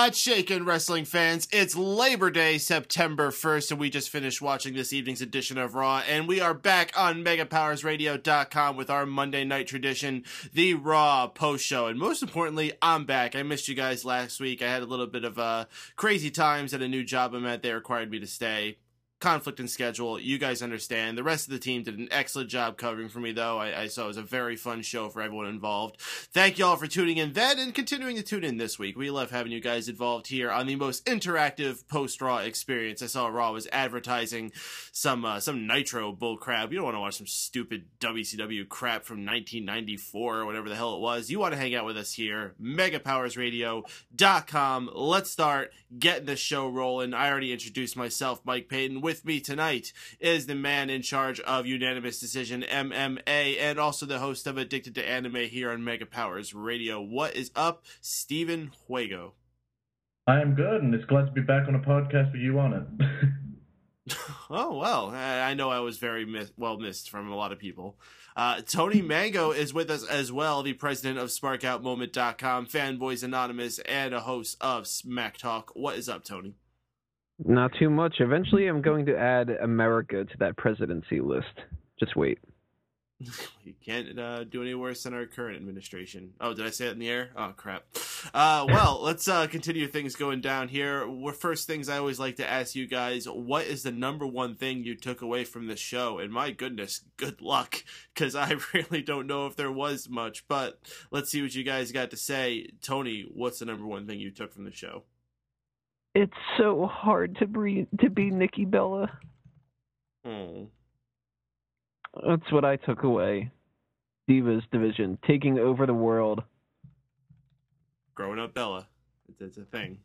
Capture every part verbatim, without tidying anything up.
What's shaking, wrestling fans? It's Labor Day, September first, and we just finished watching this evening's edition of Raw, and we are back on mega powers radio dot com with our Monday night tradition, the Raw post-show. And most importantly, I'm back. I missed you guys last week. I had a little bit of uh, crazy times at a new job I'm at. They required me to stay. Conflict in schedule, you guys understand. The rest of the team did an excellent job covering for me, though. I, I saw it was a very fun show for everyone involved. Thank you all for tuning in then and continuing to tune in this week. We love having you guys involved here on the most interactive post-Raw experience. I saw Raw was advertising some uh, some Nitro bullcrap. You don't want to watch some stupid W C W crap from nineteen ninety-four or whatever the hell it was. You want to hang out with us here, mega powers radio dot com. Let's start getting the show rolling. I already introduced myself, Mike Payton. With me tonight is the man in charge of Unanimous Decision M M A and also the host of Addicted to Anime here on Mega Powers Radio. What is up, Steven Juego? I am good, and it's glad to be back on a podcast with you on it. Oh, well, I know I was very miss- well missed from a lot of people. Uh, Tony Mango is with us as well, the president of Spark Out Moment dot com, Fanboys Anonymous, and a host of Smack Talk. What is up, Tony? Not too much. Eventually, I'm going to add America to that presidency list. Just wait. You can't uh, do any worse than our current administration. Oh, did I say it in the air? Oh, crap. Uh, well, let's uh, continue things going down here. First things I always like to ask you guys, what is the number one thing you took away from the show? And my goodness, good luck, because I really don't know if there was much. But let's see what you guys got to say. Tony, what's the number one thing you took from the show? It's so hard to be, to be Nikki Bella. Oh. That's what I took away. Divas division, taking over the world. Growing up Bella. It's a thing.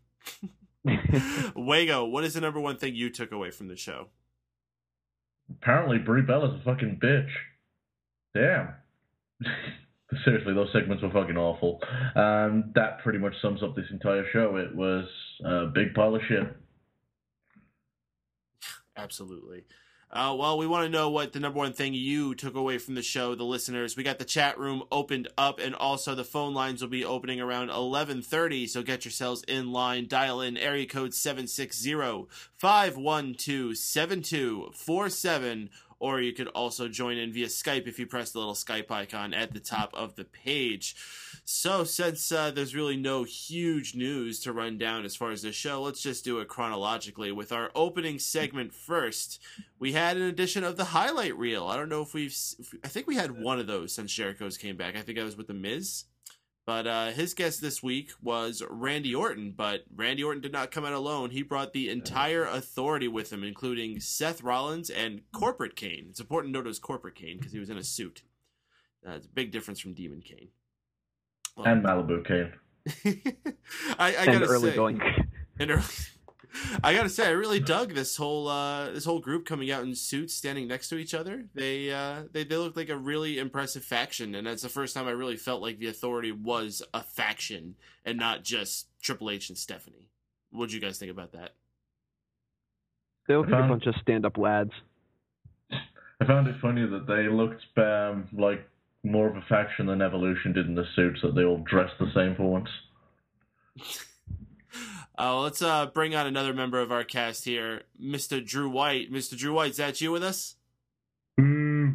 Wago, what is the number one thing you took away from the show? Apparently, Brie Bella's a fucking bitch. Damn. Seriously, those segments were fucking awful. Um, that pretty much sums up this entire show. It was a big pile of shit. Absolutely. Uh, well, we want to know what the number one thing you took away from the show, the listeners. We got the chat room opened up, and also the phone lines will be opening around eleven thirty, so get yourselves in line. Dial in area code seven six zero, five one two, seven two four seven, or you could also join in via Skype if you press the little Skype icon at the top of the page. So since uh, there's really no huge news to run down as far as the show, let's just do it chronologically. With our opening segment first, we had an edition of the highlight reel. I don't know if we've... If, I think we had one of those since Jericho's came back. I think I was with The Miz. But uh, his guest this week was Randy Orton, but Randy Orton did not come out alone. He brought the entire Authority with him, including Seth Rollins and Corporate Kane. It's important to note it was Corporate Kane because he was in a suit. Uh, it's a big difference from Demon Kane. Well, and Malibu Kane. I, I and gotta early say, going. and early, I gotta say, I really dug this whole uh, this whole group coming out in suits, standing next to each other. They uh, they they look like a really impressive faction, and that's the first time I really felt like the Authority was a faction and not just Triple H and Stephanie. What did you guys think about that? They look like found, a bunch of stand-up lads. I found it funny that they looked um, like more of a faction than Evolution did in the suits, that they all dressed the same for once. Uh, let's uh, bring on another member of our cast here, Mister Drew White. Mister Drew White, is that you with us? Mm.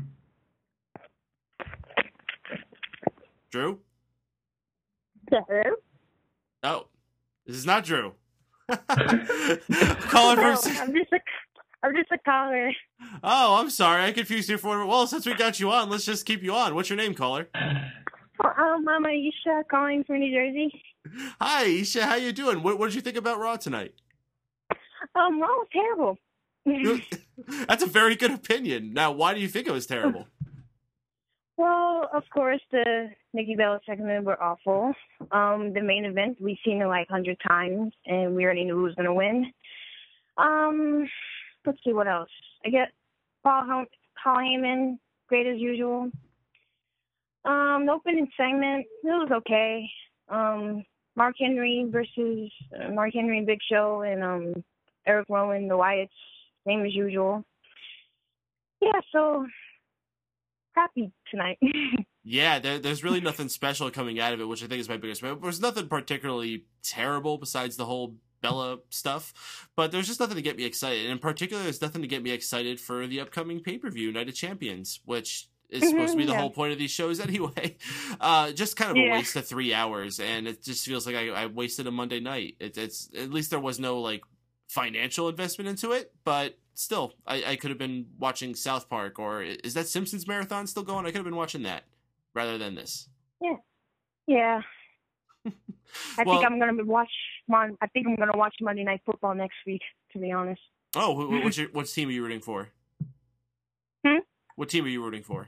Drew? Hello? Oh, this is not Drew. Calling No, from... I'm just a, I'm just a caller. Oh, I'm sorry. I confused you for... Well, since we got you on, let's just keep you on. What's your name, caller? Oh, um, I'm Aisha calling from New Jersey. Hi, Isha. How you doing? What, what did you think about Raw tonight? Um, Raw was terrible. That's a very good opinion. Now, why do you think it was terrible? Well, of course, the Nikki Bella segment were awful. Um, the main event, we've seen it like a hundred times, and we already knew who was going to win. Um, let's see what else. I get Paul, H- Paul Heyman, great as usual. Um, the opening segment, it was okay. Um, Mark Henry versus uh, Mark Henry and Big Show, and um, Eric Rowan, the Wyatts, same as usual. Yeah, so happy tonight. Yeah, there, there's really nothing special coming out of it, which I think is my biggest. There's nothing particularly terrible besides the whole Bella stuff, but there's just nothing to get me excited. And in particular, there's nothing to get me excited for the upcoming pay-per-view, Night of Champions, which is mm-hmm, supposed to be the yeah. whole point of these shows anyway. Uh, just kind of yeah. a waste of three hours, and it just feels like I, I wasted a Monday night. It, it's at least there was no like financial investment into it, but still, I, I could have been watching South Park, or is that Simpsons Marathon still going? I could have been watching that rather than this. Yeah, yeah. I well, think I'm gonna watch. I think I'm gonna watch Monday Night Football next week. To be honest. Oh, what's your what team are you rooting for? Hmm. What team are you rooting for?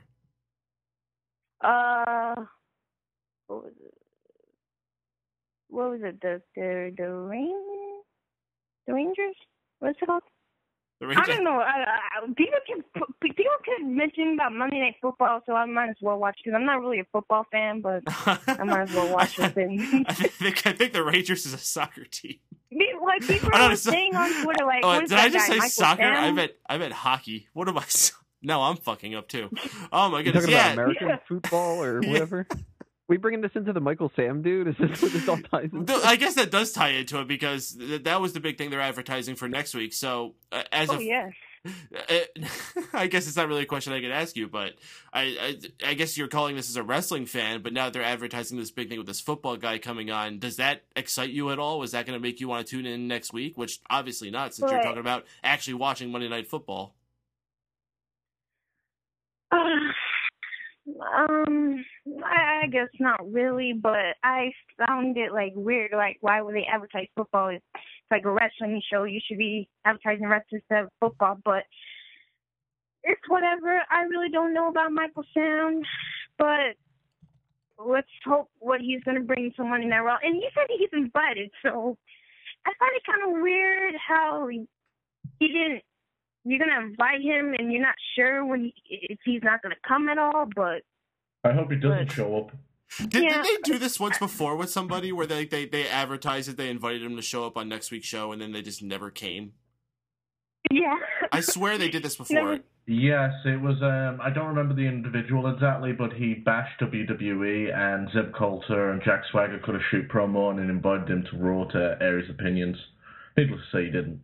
Uh, what was it? What was it? The the the Rain, the Rangers. What's it called? The Rangers. I don't know. I, I, people keep people keep mentioning about Monday Night Football, so I might as well watch because I'm not really a football fan, but I might as well watch the thing. I think I think the Rangers is a soccer team. Like people are saying on Twitter, like, oh, what did is that I just guy, say Michael soccer? Sam? I meant I meant hockey. What am I? No, I'm fucking up too. Oh my You goodness! talking Yeah, about American Yeah. football or whatever? We bringing this into the Michael Sam dude? Is this what this all ties into? I guess that does tie into it because th- that was the big thing they're advertising for next week. So uh, as Oh of yeah. It, I guess it's not really a question I could ask you, but I, I I guess you're calling this as a wrestling fan, but now they're advertising this big thing with this football guy coming on. Does that excite you at all? Was that going to make you want to tune in next week? Which obviously not, since you're Right. talking about actually watching Monday Night Football. Uh, um, I, I guess not really, but I found it like weird. Like, why would they advertise football? It's, it's like a wrestling show. You should be advertising wrestling instead of football. But it's whatever. I really don't know about Michael Sam, but let's hope what he's gonna bring to Monday Night Raw. And he said he's invited, so I find it kind of weird how he, he didn't. You're gonna invite him, and you're not sure when he, if he's not gonna come at all. But I hope he doesn't but, show up. Did, Yeah. did they do this once before with somebody where they, they, they advertised that they invited him to show up on next week's show and then they just never came? yeah, I swear they did this before. No. Yes, it was. Um, I don't remember the individual exactly, but he bashed W W E, and Zeb Coulter and Jack Swagger could have shoot promo on and invited him to Raw to air his opinions. Needless to say, he didn't.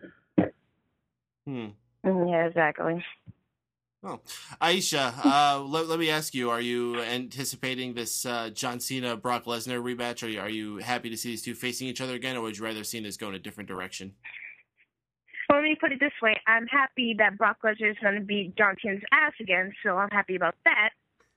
Hmm. yeah, exactly. Oh, Aisha, uh, let, let me ask you: are you anticipating this uh, John Cena Brock Lesnar rematch? Are you are you happy to see these two facing each other again, or would you rather see this go in a different direction? Well, let me put it this way: I'm happy that Brock Lesnar is going to beat John Cena's ass again, so I'm happy about that.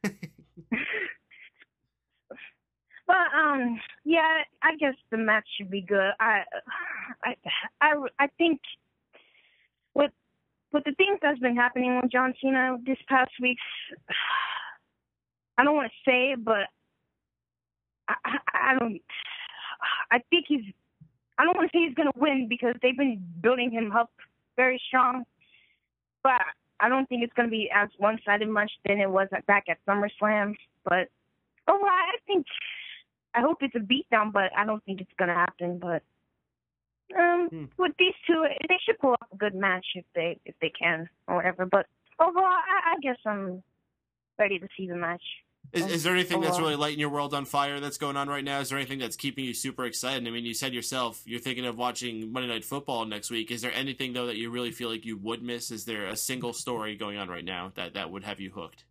But um, yeah, I guess the match should be good. I, I, I, I think with with the things that's been happening with John Cena this past week, I don't want to say it, but I, I, I don't. I think he's. I don't want to say he's going to win because they've been building him up very strong, but I don't think it's going to be as one-sided much than it was back at SummerSlam. But oh, I think I hope it's a beatdown, but I don't think it's going to happen. But um, hmm. with these two, they should pull off a good match if they if they can or whatever. But overall, I, I guess I'm ready to see the match. Is, is there anything that's really lighting your world on fire that's going on right now? Is there anything that's keeping you super excited? I mean, you said yourself you're thinking of watching Monday Night Football next week. Is there anything, though, that you really feel like you would miss? Is there a single story going on right now that, that would have you hooked?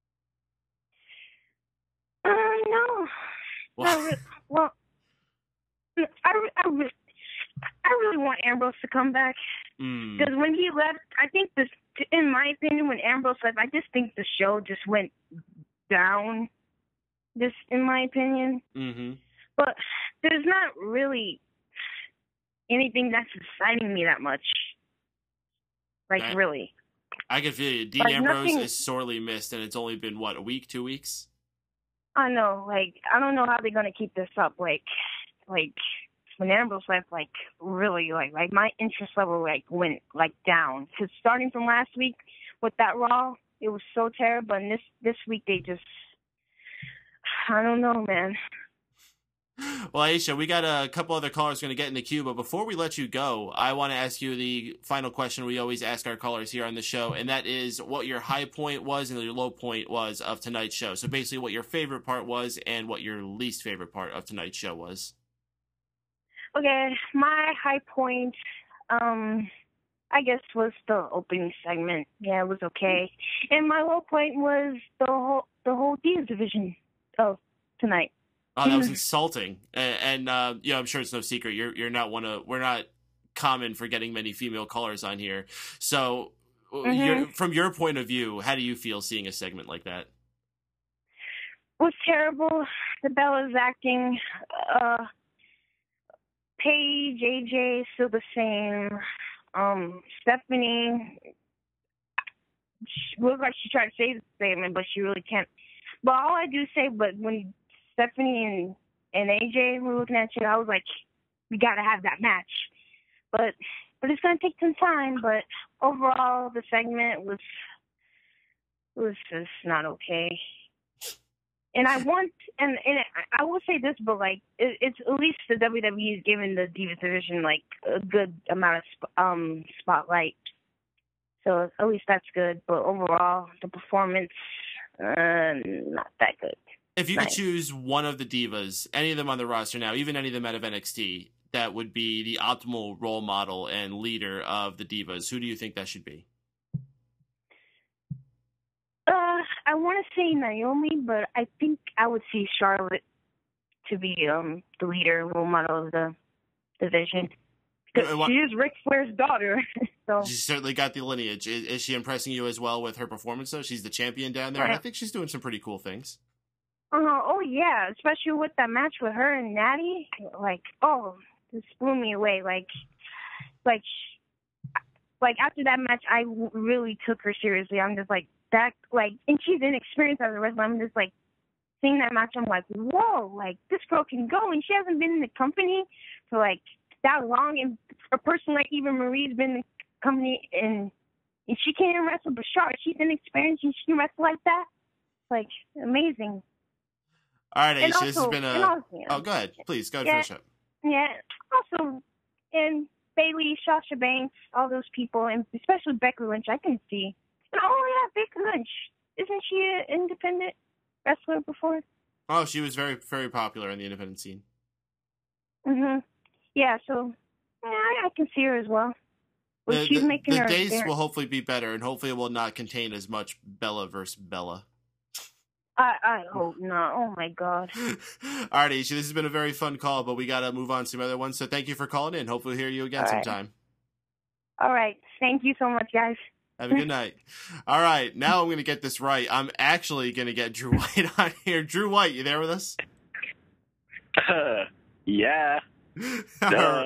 Uh, no. Well, I re- well I, I, re- I really want Ambrose to come back. Because mm. when he left, I think this, in my opinion, when Ambrose left, I just think the show just went down, just in my opinion. Mm-hmm. But there's not really anything that's exciting me that much. Like, I, really. I can feel you. Dean like, Ambrose nothing... is sorely missed, and it's only been, what, a week, two weeks? I know. Like, I don't know how they're going to keep this up. Like, like, when Ambrose left, like, really, like, like my interest level, like, went, like, down. Because starting from last week with that Raw, it was so terrible, and this this week they just, I don't know, man. Well, Aisha, we got a couple other callers going to get in the queue, but before we let you go, I want to ask you the final question we always ask our callers here on the show, and that is what your high point was and your low point was of tonight's show. So basically what your favorite part was and what your least favorite part of tonight's show was. Okay, my high point, um, I guess, was the opening segment. Yeah, it was okay. And my low point was the whole the whole Divas division of tonight. Oh, that was insulting. And, and uh, you know, I'm sure it's no secret. You're you're not one of we're not common for getting many female callers on here. So, mm-hmm. you're, from your point of view, how do you feel seeing a segment like that? It was terrible. The Bella's acting. Uh, Paige, A J, still the same. Um, Stephanie she looked like she tried to say the statement, but she really can't. But all I do say, but when Stephanie and, and A J were looking at you, I was like, we got to have that match. But but it's going to take some time. But overall, the segment was was just not okay. And I want, and, and I will say this, but like, it, it's at least the W W E is giving the Divas division like a good amount of sp- um spotlight. So at least that's good. But overall, the performance, uh, not that good. If you nice. could choose one of the divas, any of them on the roster now, even any of them out of N X T, that would be the optimal role model and leader of the divas, who do you think that should be? Uh, I want to say Naomi, but I think I would see Charlotte to be um the leader, role model of the division. Because she is Ric Flair's daughter. So she's certainly got the lineage. Is, is she impressing you as well with her performance, though? She's the champion down there, and I think she's doing some pretty cool things. Uh, oh, yeah, especially with that match with her and Natty. Like, oh, this blew me away. Like, like, like after that match, I w- really took her seriously. I'm just like, that, like, and she's inexperienced as a wrestler. I'm just like, seeing that match, I'm like, whoa, like, this girl can go. And she hasn't been in the company for, like, that long. And a person like Eva Marie's been in the company, and, and she can't even wrestle, but Charlotte, she's inexperienced, and she can wrestle like that. Like, amazing. All right, Aisha, also, this has been a... Also, yeah. Oh, go ahead. Please, go ahead yeah, finish up. Yeah. Also, and Bayley, Sasha Banks, all those people, and especially Becky Lynch, I can see. And oh, yeah, Becky Lynch. Isn't she an independent wrestler before? Oh, she was very, very popular in the independent scene. Mm-hmm. Yeah, so yeah, I, I can see her as well. Well, the she's the, making the her days appearance. will hopefully be better, and hopefully it will not contain as much Bella versus Bella. I, I hope not. Oh, my God. All right, Aisha, this has been a very fun call, but we got to move on to some other ones. So thank you for calling in. Hopefully we'll hear you again All right. sometime. All right. Thank you so much, guys. Have a good night. All right, now I'm going to get this right. I'm actually going to get Drew White on here. Drew White, you there with us? Uh, yeah. All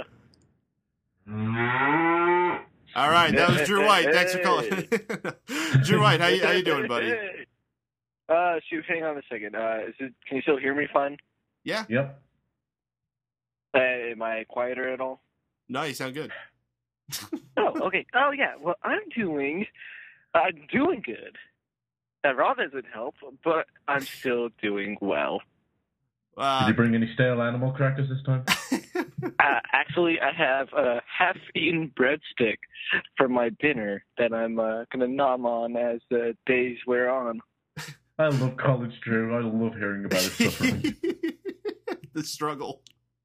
right, that was Drew White. Thanks for calling. Drew White, how you, how you doing, buddy? Uh, shoot, hang on a second. Uh, is it, can you still hear me fine? Yeah. Yep. Uh, am I quieter at all? No, you sound good. Oh, okay. Oh, yeah. Well, I'm doing, I'm doing good. That Raw doesn't help, but I'm still doing well. Uh, Did you bring any stale animal crackers this time? uh, actually, I have a half-eaten breadstick for my dinner that I'm uh, going to nom on as the days wear on. I love college Drew. I love hearing about his suffering. The struggle.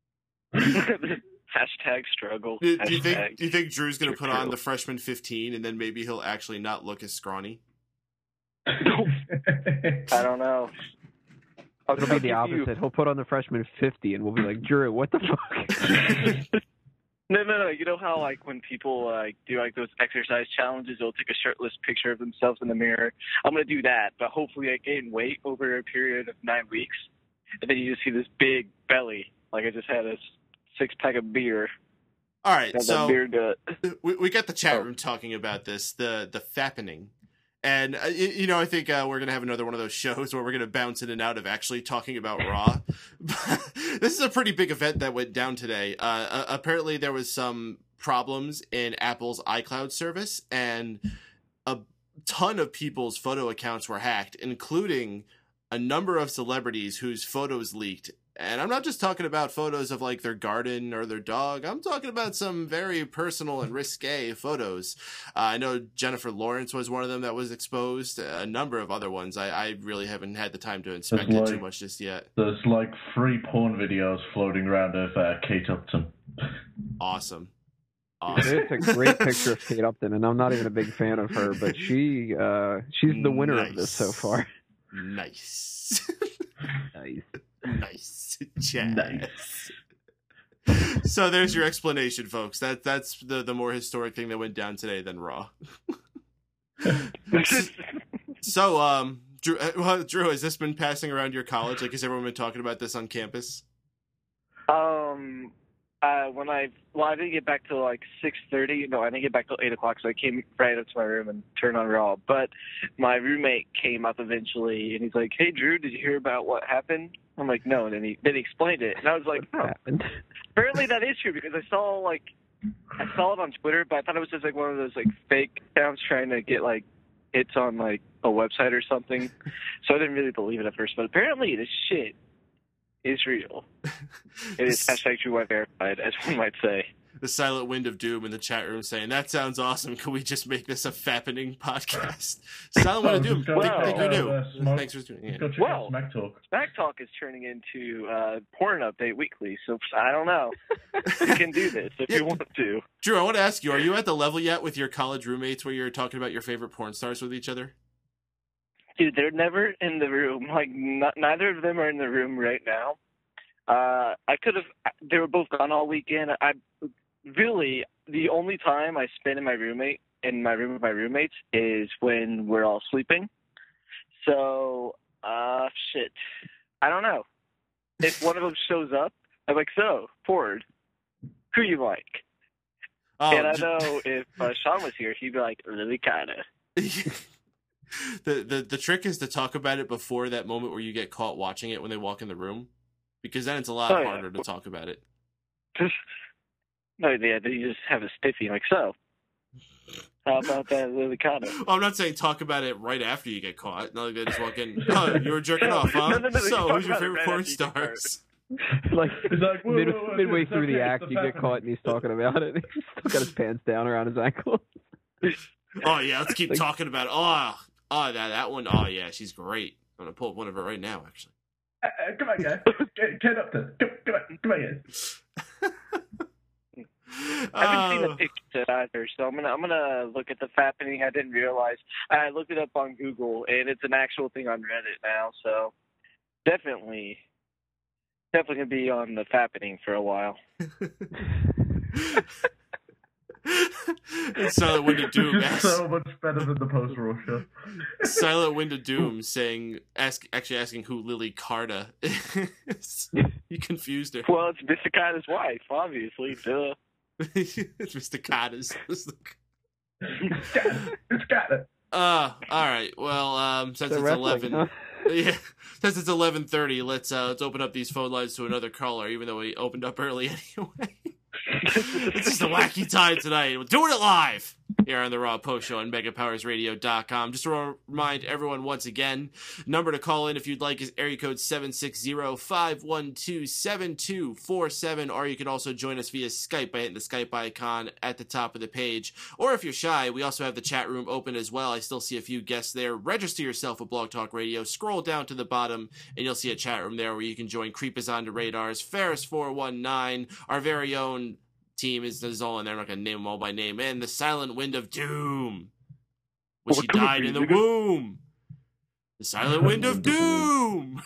Hashtag struggle. Do, do Hashtag you think? Do you think Drew's going to put on true. the freshman fifteen, and then maybe he'll actually not look as scrawny? I don't know. I'll It'll be the opposite. He'll put on the freshman fifty, and we'll be like, Drew, what the fuck? No, no, no. You know how, like, when people like do like those exercise challenges, they'll take a shirtless picture of themselves in the mirror. I'm gonna do that, but hopefully I gain weight over a period of nine weeks, and then you just see this big belly, like I just had a six pack of beer. All right, Got so that beer gut. we we got the chat Oh. room talking about this, the the fappening. And, uh, you, you know, I think uh, we're going to have another one of those shows where we're going to bounce in and out of actually talking about Raw. This is a pretty big event that went down today. Uh, uh, apparently there was some problems in Apple's iCloud service, and a ton of people's photo accounts were hacked, including a number of celebrities whose photos leaked. And I'm not just talking about photos of like their garden or their dog. I'm talking about some very personal and risque photos. Uh, I know Jennifer Lawrence was one of them that was exposed. A number of other ones. I, I really haven't had the time to inspect There's it like- too much just yet. There's like free porn videos floating around of uh, Kate Upton. Awesome. Awesome. It's a great picture of Kate Upton, and I'm not even a big fan of her, but she uh, she's the winner of this so far. Nice. Nice. Nice. Jazz. Nice. So there's your explanation, folks. That that's the the more historic thing that went down today than Raw. So, um, Drew, uh, well, Drew, has this been passing around your college? Like, has everyone been talking about this on campus? Um, uh, when I well, I didn't get back till like six thirty. No, I didn't get back till eight o'clock. So I came right up to my room and turned on Raw. But my roommate came up eventually, and he's like, "Hey, Drew, did you hear about what happened?" I'm like, "No." And then he then he explained it, and I was like, "Oh, Happened. apparently that is true," because I saw like I saw it on Twitter, but I thought it was just like one of those like fake accounts trying to get like hits on like a website or something. So I didn't really believe it at first, but apparently this shit is real. It is hashtag True White verified, as one might say. The silent wind of doom in the chat room saying, "That sounds awesome. Can we just make this a fappening podcast?" Silent wind of doom. Well, Think, think you're new. uh, Smoke- Thanks for doing Let's it. go check Well- out Smack Talk. Smack Talk is turning into uh, Porn Update Weekly, so I don't know. You can do this if Yeah. you want to. Drew, I want to ask you: are you at the level yet with your college roommates where you're talking about your favorite porn stars with each other? Dude, they're never in the room. Like, not, neither of them are in the room right now. Uh, I could have. They were both gone all weekend. I really the only time I spend in my roommate in my room with my roommates is when we're all sleeping. So, uh, shit. I don't know. If one of them shows up, I'm like, "So, Ford, who you like?" Oh, and I J- know if uh, Sean was here, he'd be like, "Really, kinda." the, the the trick is to talk about it before that moment where you get caught watching it when they walk in the room, because then it's a lot Oh, yeah. harder to talk about it. No, yeah, you just have a stiffy. Like, so, how about that, Lily Cotto? Well, I'm not saying talk about it right after you get caught. Not like they just walk in. Oh, you were jerking off, huh? No, no, no, you so, talk who's your about it favorite right porn after you get caught. stars? Like, It's like, whoa, mid, whoa, whoa, midway it's through okay, the it's act, the you get happening. caught and he's talking about it. He's still got his pants down around his ankle. Oh yeah, let's keep Like- talking about it. Oh, oh that that one. Oh yeah, she's great. I'm gonna pull up one of her right now, actually. Uh, uh, come on, guys. Get, get up there. Come, come on, come on, guys. I haven't seen Oh. the picture either, so I'm gonna I'm gonna look at the fappening. I didn't realize. I looked it up on Google, and it's an actual thing on Reddit now. So definitely, definitely gonna be on the fappening for a while. Silent Wind of Doom. Which is Ask, so much better than the post Russia. Silent Wind of Doom saying, ask, actually asking who Lily Carta is. You confused her. Well, it's Mister Kata's wife, obviously. Duh. It's Mister Carta's. It's got it. It's got it. Uh, all right. Well, um, since The it's wrestling, eleven, huh? yeah, since it's eleven thirty, let's uh, let's open up these phone lines to another caller. Even though we opened up early anyway. It's just a wacky time tonight. We're doing it live here on the Raw Post Show on Mega Powers Radio dot com. Just to remind everyone once again, number to call in if you'd like is area code seven six zero, five one two, seven two four seven, or you can also join us via Skype by hitting the Skype icon at the top of the page. Or if you're shy, we also have the chat room open as well. I still see a few guests there. Register yourself with Blog Talk Radio. Scroll down to the bottom, and you'll see a chat room there where you can join Creep is on the Radars, Ferris four one nine, our very own team is, is all in there. I'm not going to name them all by name. And the Silent Wind of Doom, which he died in the womb. The Silent Wind of Doom.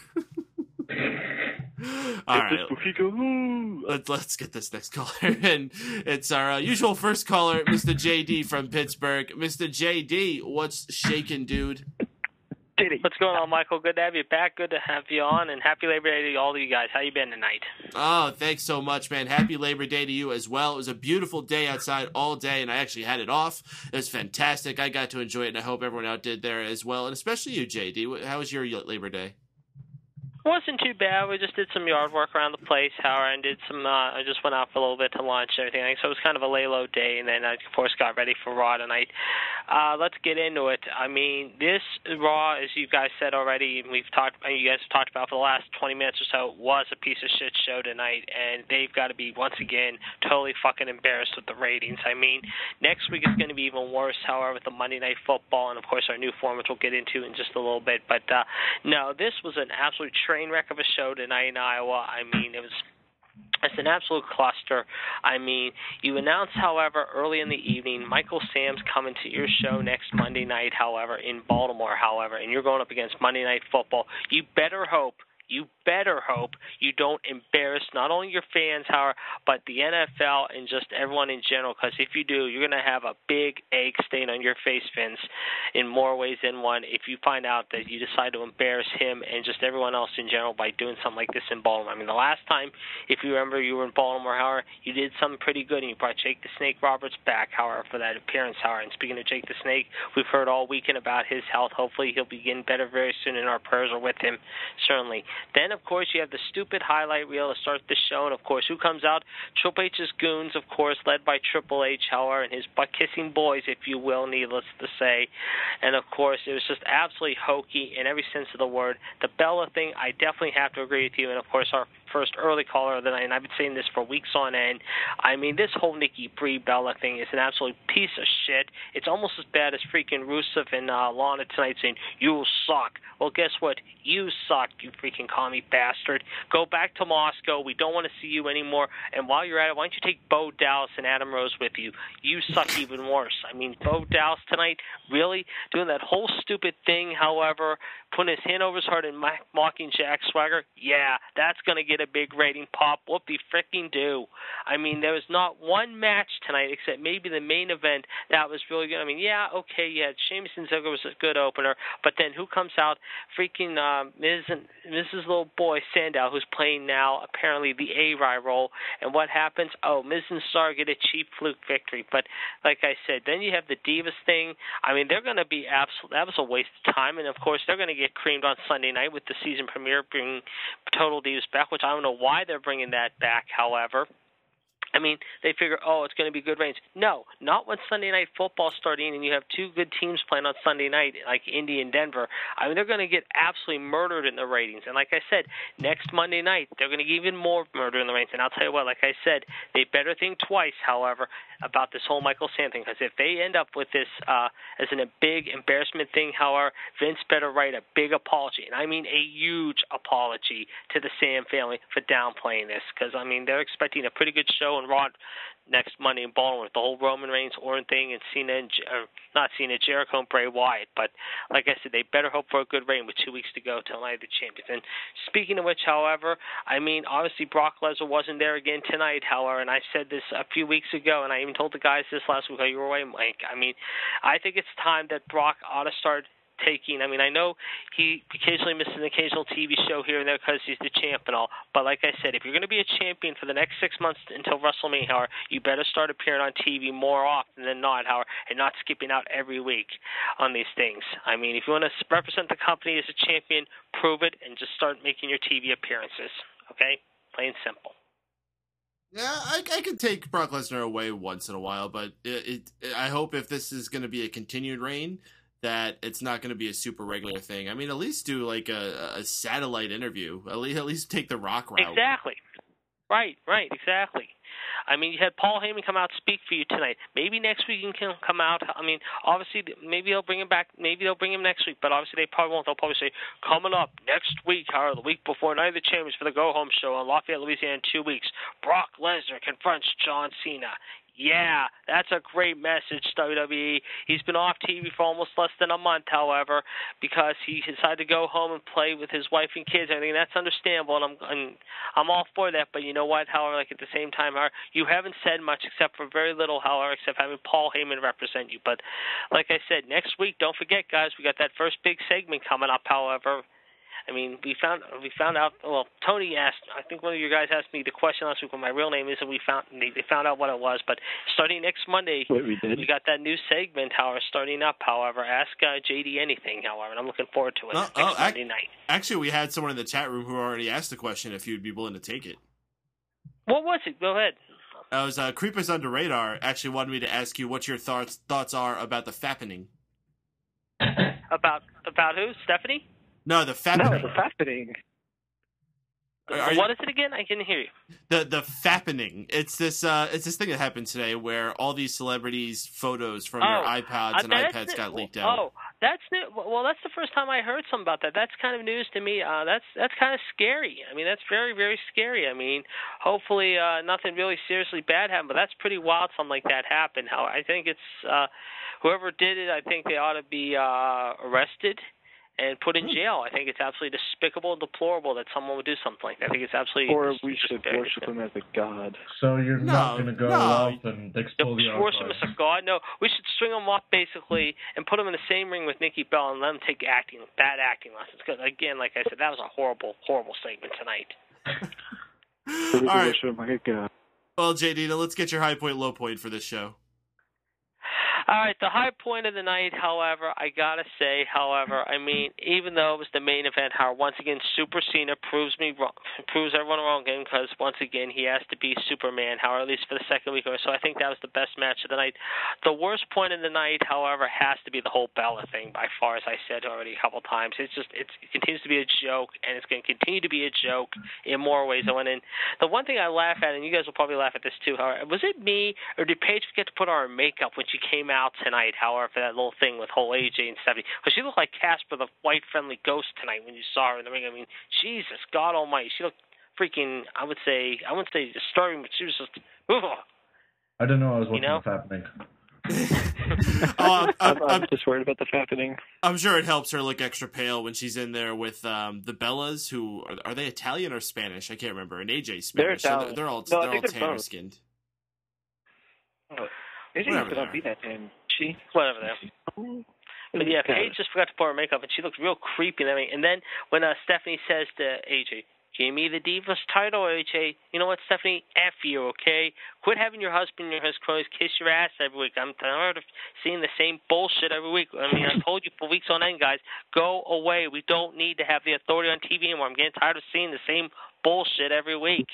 All right, let's let's get this next caller, and it's our uh, usual first caller, Mister J D from Pittsburgh. Mister J D, what's shaking, dude? What's going on, Michael? Good to have you back. Good to have you on, and happy Labor Day to all of you guys. How you been tonight? Oh, thanks so much, man. Happy Labor Day to you as well. It was a beautiful day outside all day, and I actually had it off. It was fantastic. I got to enjoy it, and I hope everyone out did there as well, and especially you, J D. How was your Labor Day? It wasn't too bad. We just did some yard work around the place, Howard, and did some. Uh, I just went out for a little bit to lunch and everything. So it was kind of a lay low day, and then I, of course, got ready for Raw tonight. Uh, let's get into it. I mean, this Raw, as you guys said already, and we've talked, you guys have talked about for the last twenty minutes or so, was a piece of shit show tonight, and they've got to be once again totally fucking embarrassed with the ratings. I mean, next week is going to be even worse, however, with the Monday Night Football, and of course our new form, which we'll get into in just a little bit. But uh, no, this was an absolute train wreck of a show tonight in Iowa. I mean, it was it's an absolute cluster. I mean, you announced, however, early in the evening, Michael Sam's coming to your show next Monday night, however, in Baltimore, however, and you're going up against Monday Night Football. You better hope You better hope you don't embarrass not only your fans, however, but the N F L and just everyone in general, because if you do, you're going to have a big egg stain on your face, Vince, in more ways than one if you find out that you decide to embarrass him and just everyone else in general by doing something like this in Baltimore. I mean, the last time, if you remember, you were in Baltimore, however, you did something pretty good, and you brought Jake the Snake Roberts back, however, for that appearance, however. And speaking of Jake the Snake, we've heard all weekend about his health. Hopefully he'll be getting better very soon, and our prayers are with him, certainly. Then, of course, you have the stupid highlight reel to start the show, and, of course, who comes out? Triple H's goons, of course, led by Triple H, however, and his butt-kissing boys, if you will, needless to say. And, of course, it was just absolutely hokey in every sense of the word. The Bella thing, I definitely have to agree with you, and, of course, our first early caller of the night, and I've been saying this for weeks on end. I mean, this whole Nikki Brie Bella thing is an absolute piece of shit. It's almost as bad as freaking Rusev and uh, Lana tonight saying, "You suck." Well, guess what? You suck, you freaking commie bastard. Go back to Moscow. We don't want to see you anymore. And while you're at it, why don't you take Bo Dallas and Adam Rose with you? You suck even worse. I mean, Bo Dallas tonight, really? Doing that whole stupid thing, however, putting his hand over his heart and mocking Jack Swagger? Yeah, that's going to get a big rating pop. Whoopie freaking do. I mean, there was not one match tonight except maybe the main event that was really good. I mean, yeah, okay, yeah, Sheamus and Ziggler was a good opener, but then who comes out? Freaking uh, Miz and Missus Little Boy Sandow, who's playing now apparently the A-Rye role. And what happens? Oh, Miz and Star get a cheap fluke victory. But like I said, then you have the Divas thing. I mean, they're going to be absolute. That was a waste of time. And of course, they're going to get creamed on Sunday night with the season premiere bringing Total Divas back, which I don't know why they're bringing that back. However, I mean, they figure, oh, it's going to be good ratings. No, not when Sunday Night Football starting and you have two good teams playing on Sunday night, like Indy and Denver. I mean, they're going to get absolutely murdered in the ratings. And like I said, next Monday night, they're going to get even more murder in the ratings. And I'll tell you what, like I said, they better think twice, however, about this whole Michael Sam thing. Because if they end up with this uh, as an, a big embarrassment thing, however, Vince better write a big apology. And I mean a huge apology to the Sam family for downplaying this. Because, I mean, they're expecting a pretty good show in Raw next Monday in Baltimore with the whole Roman Reigns Orton thing and Cena and uh, not Cena, Jericho and Bray Wyatt. But like I said, they better hope for a good reign with two weeks to go till Night of the Champions. And speaking of which, however, I mean, obviously Brock Lesnar wasn't there again tonight, however, and I said this a few weeks ago, and I even told the guys this last week while you were away, Mike. I mean, I think it's time that Brock ought to start taking, I mean, I know he occasionally misses an occasional T V show here and there because he's the champ and all, but like I said, if you're going to be a champion for the next six months until WrestleMania, however, you better start appearing on T V more often than not, however, and not skipping out every week on these things. I mean, if you want to represent the company as a champion, prove it and just start making your T V appearances, okay? Plain and simple. Yeah, I, I could take Brock Lesnar away once in a while, but it, it, I hope if this is going to be a continued reign, that it's not going to be a super regular thing. I mean, at least do like a, a satellite interview. At least, at least take the Rock route. Exactly. Right, right, exactly. I mean, you had Paul Heyman come out and speak for you tonight. Maybe next week he can come out. I mean, obviously, maybe they'll bring him back. Maybe they'll bring him next week, but obviously they probably won't. They'll probably say, coming up next week, or the week before Night of the Champions for the Go Home Show in Lafayette, Louisiana in two weeks, Brock Lesnar confronts John Cena. Yeah, that's a great message, W W E. He's been off T V for almost less than a month, however, because he decided to go home and play with his wife and kids. I think that's understandable, and I'm and I'm all for that. But you know what, however, like at the same time, however, you haven't said much except for very little, however, except having Paul Heyman represent you. But like I said, next week, don't forget, guys, we got that first big segment coming up, however. I mean, we found we found out. Well, Tony asked. I think one of you guys asked me the question last week what my real name is, and we found they, they found out what it was. But starting next Monday, Wait, we did. we got that new segment. However, starting up. However, ask uh, J D anything. However, and I'm looking forward to it Oh, next oh, Monday ac- night. Actually, we had someone in the chat room who already asked the question if you'd be willing to take it. What was it? Go ahead. I was uh, Creepers Under Radar actually wanted me to ask you what your thoughts thoughts are about the fappening. About about who? Stephanie? No, the No, fappening. the fascinating. Are- are you- What is it again? I didn't hear you. The the fappening. It's this uh it's this thing that happened today where all these celebrities' photos from their Oh, iPods and Uh, that's iPads new- got leaked out. Oh, that's new. Well, that's the first time I heard something about that. That's kind of news to me. Uh, that's that's kind of scary. I mean, that's very very scary. I mean, hopefully uh, nothing really seriously bad happened, but that's pretty wild. Something like that happened. How I think it's uh, whoever did it. I think they ought to be uh, arrested and put in jail. I think it's absolutely despicable and deplorable that someone would do something like that. I think it's absolutely. Or just- we just should very worship him as a god. So you're No, not going to go no. off and explore the Just worship archives. as a god. No, we should string them up basically and put them in the same ring with Nikki Bell and let them take acting, bad acting lessons. Because again, like I said, that was a horrible, horrible segment tonight. So we All right. worship him like a god. Well, J D, now let's get your high point, low point for this show. All right, the high point of the night, however, I gotta say, however, I mean, even though it was the main event, how once again Super Cena proves me wrong, proves everyone wrong again, because once again he has to be Superman, however, at least for the second week or so. I think that was the best match of the night. The worst point of the night, however, has to be the whole Bella thing, by far, as I said already a couple times. It's just it's, it continues to be a joke, and it's going to continue to be a joke in more ways than one. And the one thing I laugh at, and you guys will probably laugh at this too, however, was it me or did Paige forget to put on her makeup when she came out tonight, however, for that little thing with whole A J and Stephanie? Because she looked like Casper the White Friendly Ghost tonight when you saw her in the ring. I mean, Jesus, God Almighty, she looked freaking, I would say, I wouldn't say disturbing, but she was just, ugh. I don't know. I was watching You know? what's happening. oh, I'm, I'm, I'm, I'm just worried about the happening. I'm sure it helps her look extra pale when she's in there with um, the Bellas, who are, are they Italian or Spanish? I can't remember. And A J Spanish. They're So Italian. they're all No, I they're all think they're tanner both. skinned. Oh, they didn't Whatever even they are. be that tan. She. Whatever there. But yeah, Paige just forgot to put her makeup, and she looked real creepy and everything. And then when uh, Stephanie says to A J, "Give me the Divas title, A J," you know what, Stephanie? F you, okay? Quit having your husband and your cronies kiss your ass every week. I'm tired of seeing the same bullshit every week. I mean, I told you for weeks on end, guys, go away. We don't need to have the authority on T V anymore. I'm getting tired of seeing the same bullshit every week.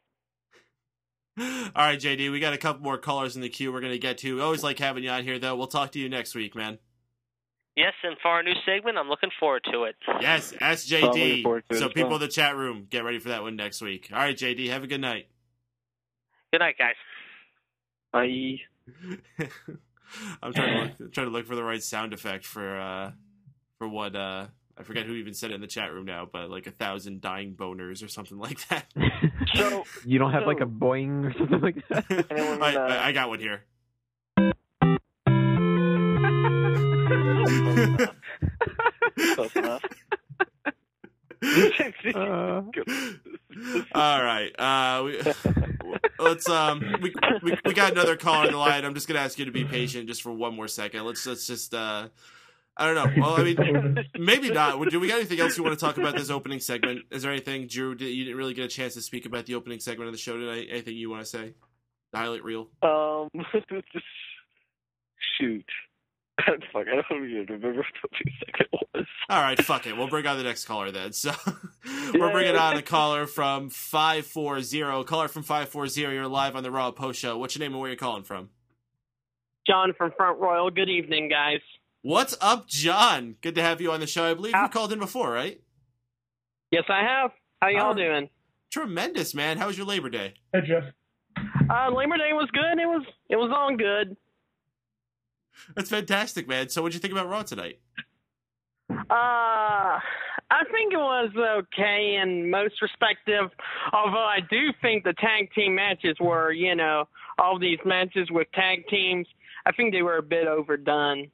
All right, J D, we got a couple more callers in the queue we're going to get to. Always like having you on here, though. We'll talk to you next week, man. Yes, and for our new segment, I'm looking forward to it. Yes, Ask I'm J looking D. forward to it So as people well. in the chat room, get ready for that one next week. All right, J D, have a good night. Good night, guys. Bye. I'm trying to look, trying to look for the right sound effect for uh for what uh I forget who even said it in the chat room now, but like a thousand dying boners or something like that. So You don't have so- like a boing or something like that? then when, I, uh, I, I got one here. Close enough. Uh, All right. Uh, we, let's um we, we we got another caller on the line. I'm just gonna ask you to be patient just for one more second. Let's let's just uh I don't know. Well, I mean, maybe not. Do we got anything else you want to talk about this opening segment? Is there anything, Drew? Did, you didn't really get a chance to speak about the opening segment of the show tonight. Anything you want to say? The highlight reel. Um, shoot. Fuck, I don't even remember what the second was. All right, fuck it. We'll bring on the next caller then. So we're bringing on a caller from five four zero. Caller from five four zero. You're live on the Raw Post Show. What's your name and where you calling from? John from Front Royal. Good evening, guys. What's up, John? Good to have you on the show. I believe you called in before, right? Yes, I have. How y'all Oh. doing? Tremendous, man. How was your Labor Day? Hey, Jeff. Uh, Labor Day was good. It was it was all good. That's fantastic, man. So what'd you think about Raw tonight? Uh, I think it was okay in most respective. Although I do think the tag team matches were, you know, all these matches with tag teams, I think they were a bit overdone.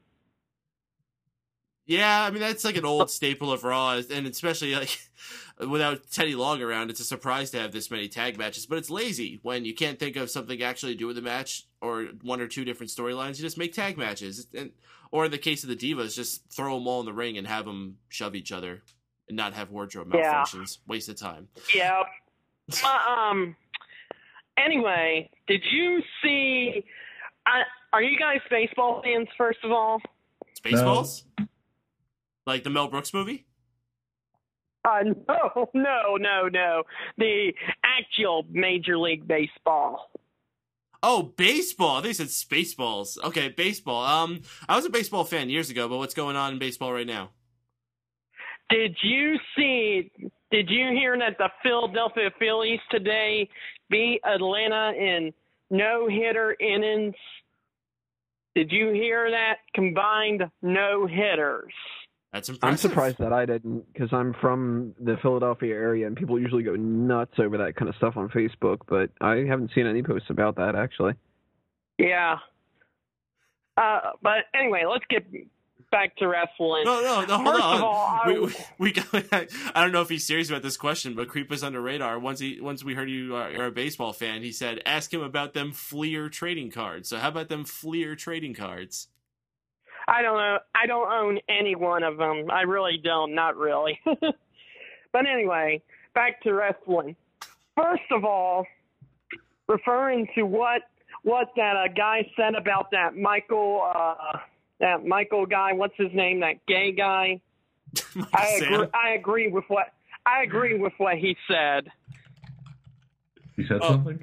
Yeah, I mean, that's like an old staple of Raw, and especially like without Teddy Long around, it's a surprise to have this many tag matches, but it's lazy when you can't think of something actually to do with the match or one or two different storylines. You just make tag matches. And, or in the case of the Divas, just throw them all in the ring and have them shove each other. and not have wardrobe Yeah. malfunctions. Waste of time. Yeah. Uh, um. Anyway, did you see? I, are you guys baseball fans? First of all, Spaceballs? No. Like the Mel Brooks movie? Uh, no, no, no, no. The actual Major League Baseball. Oh, baseball. I think you said Spaceballs. Okay, baseball. Um, I was a baseball fan years ago, but what's going on in baseball right now? Did you see, did you hear that the Philadelphia Phillies today beat Atlanta in no-hitter innings? Did you hear that? Combined no-hitters. That's impressive. I'm surprised that I didn't, because I'm from the Philadelphia area, and people usually go nuts over that kind of stuff on Facebook, but I haven't seen any posts about that, actually. Yeah. Uh, but anyway, let's get back to wrestling. No, no, no, hold First on. Of all, we, I... we, we got, I don't know if he's serious about this question, but Creep was under radar. Once he, once we heard you are, are a baseball fan, he said, ask him about them Fleer trading cards. So how about them Fleer trading cards? I don't know. I don't own any one of them. I really don't. Not really. But anyway, back to wrestling. First of all, referring to what what that uh, guy said about that Michael uh, that Michael guy. What's his name? That gay guy. I agree. I agree with what I agree with what he said. He said oh. something.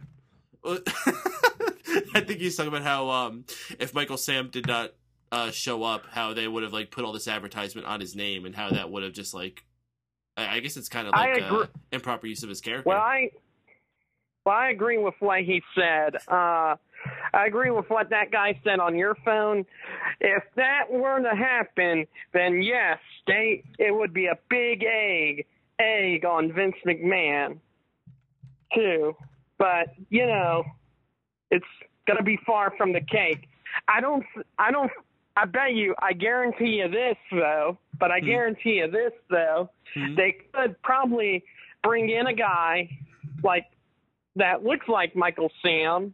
I think he's talking about how um, if Michael Sam did not. Uh, show up, how they would have like put all this advertisement on his name, and how that would have just like, I, I guess it's kind of like uh, improper use of his character. Well, I, well, I agree with what he said. Uh, I agree with what that guy said on your phone. If that were to happen, then yes, they it would be a big egg egg on Vince McMahon too. But you know, it's gonna be far from the cake. I don't. I don't. I bet you, I guarantee you this, though, but I mm. guarantee you this, though, mm. they could probably bring in a guy like that looks like Michael Sam.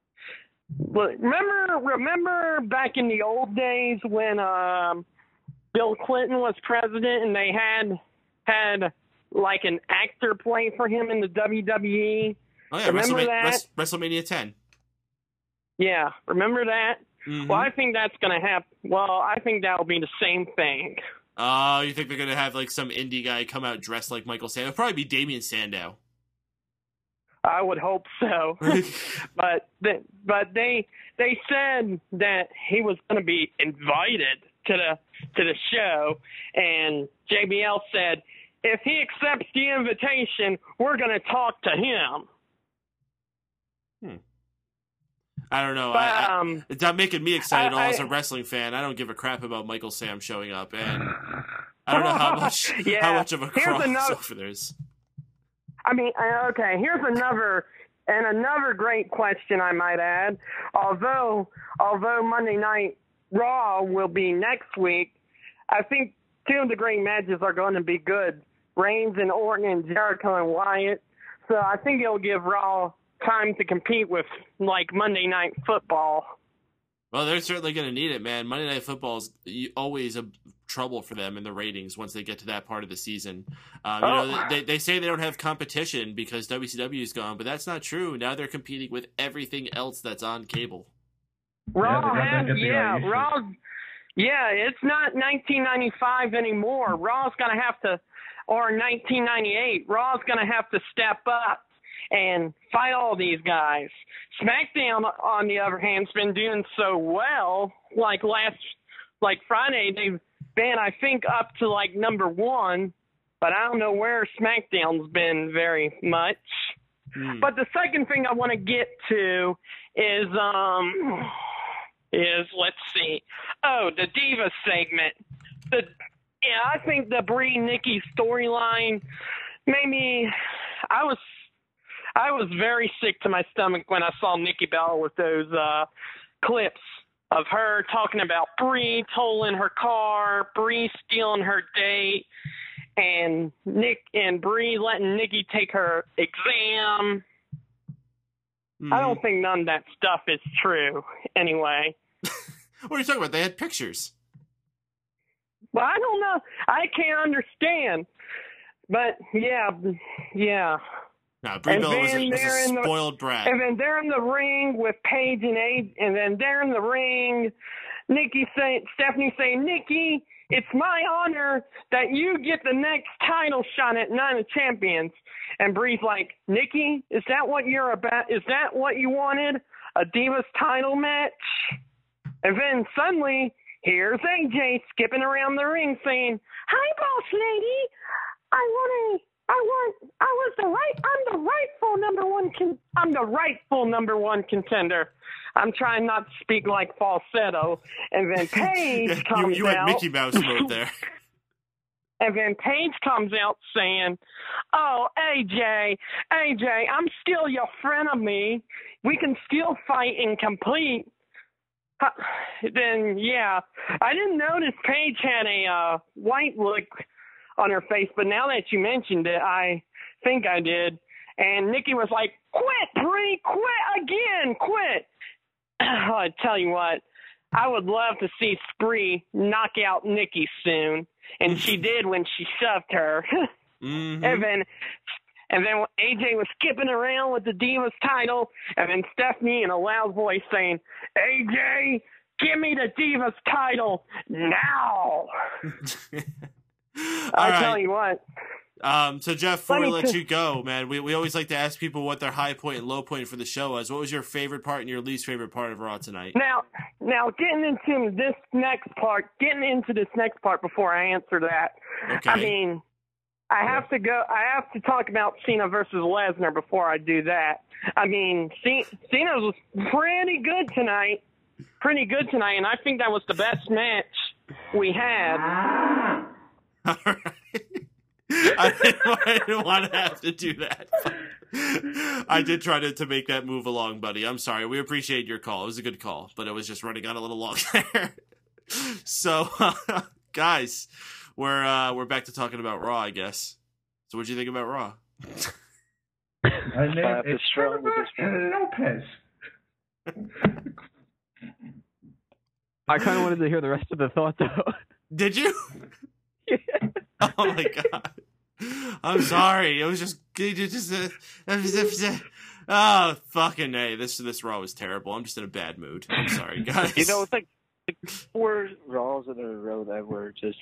Remember, remember back in the old days when um, Bill Clinton was president and they had had like an actor play for him in the W W E? Oh, yeah, remember WrestleMania, that? WrestleMania ten. Yeah, remember that? Mm-hmm. Well, I think that's going to happen. Well, I think that'll be the same thing. Oh, uh, you think they're going to have like some indie guy come out dressed like Michael Sandow? It'll probably be Damian Sandow. I would hope so. but the, but they they said that he was going to be invited to the to the show, and J B L said if he accepts the invitation, we're going to talk to him. Hmm. I don't know. But, I, I, um, it's not making me excited I, at all as a I, wrestling fan. I don't give a crap about Michael Sam showing up, and I don't know how much yeah. how much of a crossover another, there is. I mean, okay, here's another and another great question I might add. Although although Monday Night Raw will be next week, I think two of the great matches are going to be good. Reigns and Orton and Jericho and Wyatt. So I think it'll give Raw time to compete with like Monday Night Football. Well, they're certainly going to need it, man. Monday Night Football is always a trouble for them in the ratings once they get to that part of the season. Um, you oh. know, they they say they don't have competition because W C W is gone, but that's not true. Now they're competing with everything else that's on cable. Raw yeah, has, yeah, Raw, yeah, it's not nineteen ninety-five anymore. Raw's going to have to, or nineteen ninety-eight. Raw's going to have to step up and fight all these guys. SmackDown, on the other hand, has been doing so well. Like last, like Friday, they've been, I think, up to like number one, but I don't know where SmackDown's been very much. Mm. But the second thing I want to get to is, um, is let's see, oh, the Diva segment. The yeah, I think the Brie Nikki storyline made me. I was. I was very sick to my stomach when I saw Nikki Bella with those uh, clips of her talking about Brie tolling her car, Brie stealing her date, and Nick and Brie letting Nikki take her exam. Mm. I don't think none of that stuff is true. Anyway, what are you talking about? They had pictures. Well, I don't know. I can't understand. but yeah, yeah. No, Brie Bella was a, was a the, spoiled brat. And then they're in the ring with Paige and A, and then they're in the ring. Nikki saying, Stephanie saying, Nikki, it's my honor that you get the next title shot at Night of Champions. And Brie's like, Nikki, is that what you're about? Is that what you wanted? A Divas title match? And then suddenly, here's A J skipping around the ring saying, hi, boss lady. I want a, I want, I was the right, I'm the rightful number one, con, I'm the rightful number one contender. I'm trying not to speak like falsetto. And then Paige yeah, comes you, you out. went Mickey Mouse mode there. And then Paige comes out saying, oh, A J, A J, I'm still your frenemy. We can still fight and complete. Uh, then, yeah, I didn't notice Paige had a uh, white look on her face, but now that you mentioned it, I think I did. And Nikki was like, quit, Brie, quit again, quit. I tell you what, I would love to see Spree knock out Nikki soon. And she did when she shoved her. mm-hmm. And then and then A J was skipping around with the Divas title, and then Stephanie in a loud voice saying, A J, give me the Divas title now. I right. tell you what. Um, so, Jeff, before let we let t- you go, man, we, we always like to ask people what their high point and low point for the show was. What was your favorite part and your least favorite part of Raw tonight? Now, now getting into this next part, getting into this next part before I answer that, okay. I mean, I have to go, I have to talk about Cena versus Lesnar before I do that. I mean, C- Cena was pretty good tonight, pretty good tonight, and I think that was the best match we had. All right. I didn't, I didn't want to have to do that. I did try to, to make that move along, buddy. I'm sorry. We appreciate your call. It was a good call, but it was just running on a little long there. So, uh, guys, we're uh, we're back to talking about Raw, I guess. So, what do you think about Raw? I named Uh, it strong with this Lopez. I kind of wanted to hear the rest of the thought, though. Did you? Yeah. Oh my god! I'm sorry. It was just, it just uh, oh fucking a. This this Raw was terrible. I'm just in a bad mood. I'm sorry, guys. You know, it's like, like four Raws in a row that were just.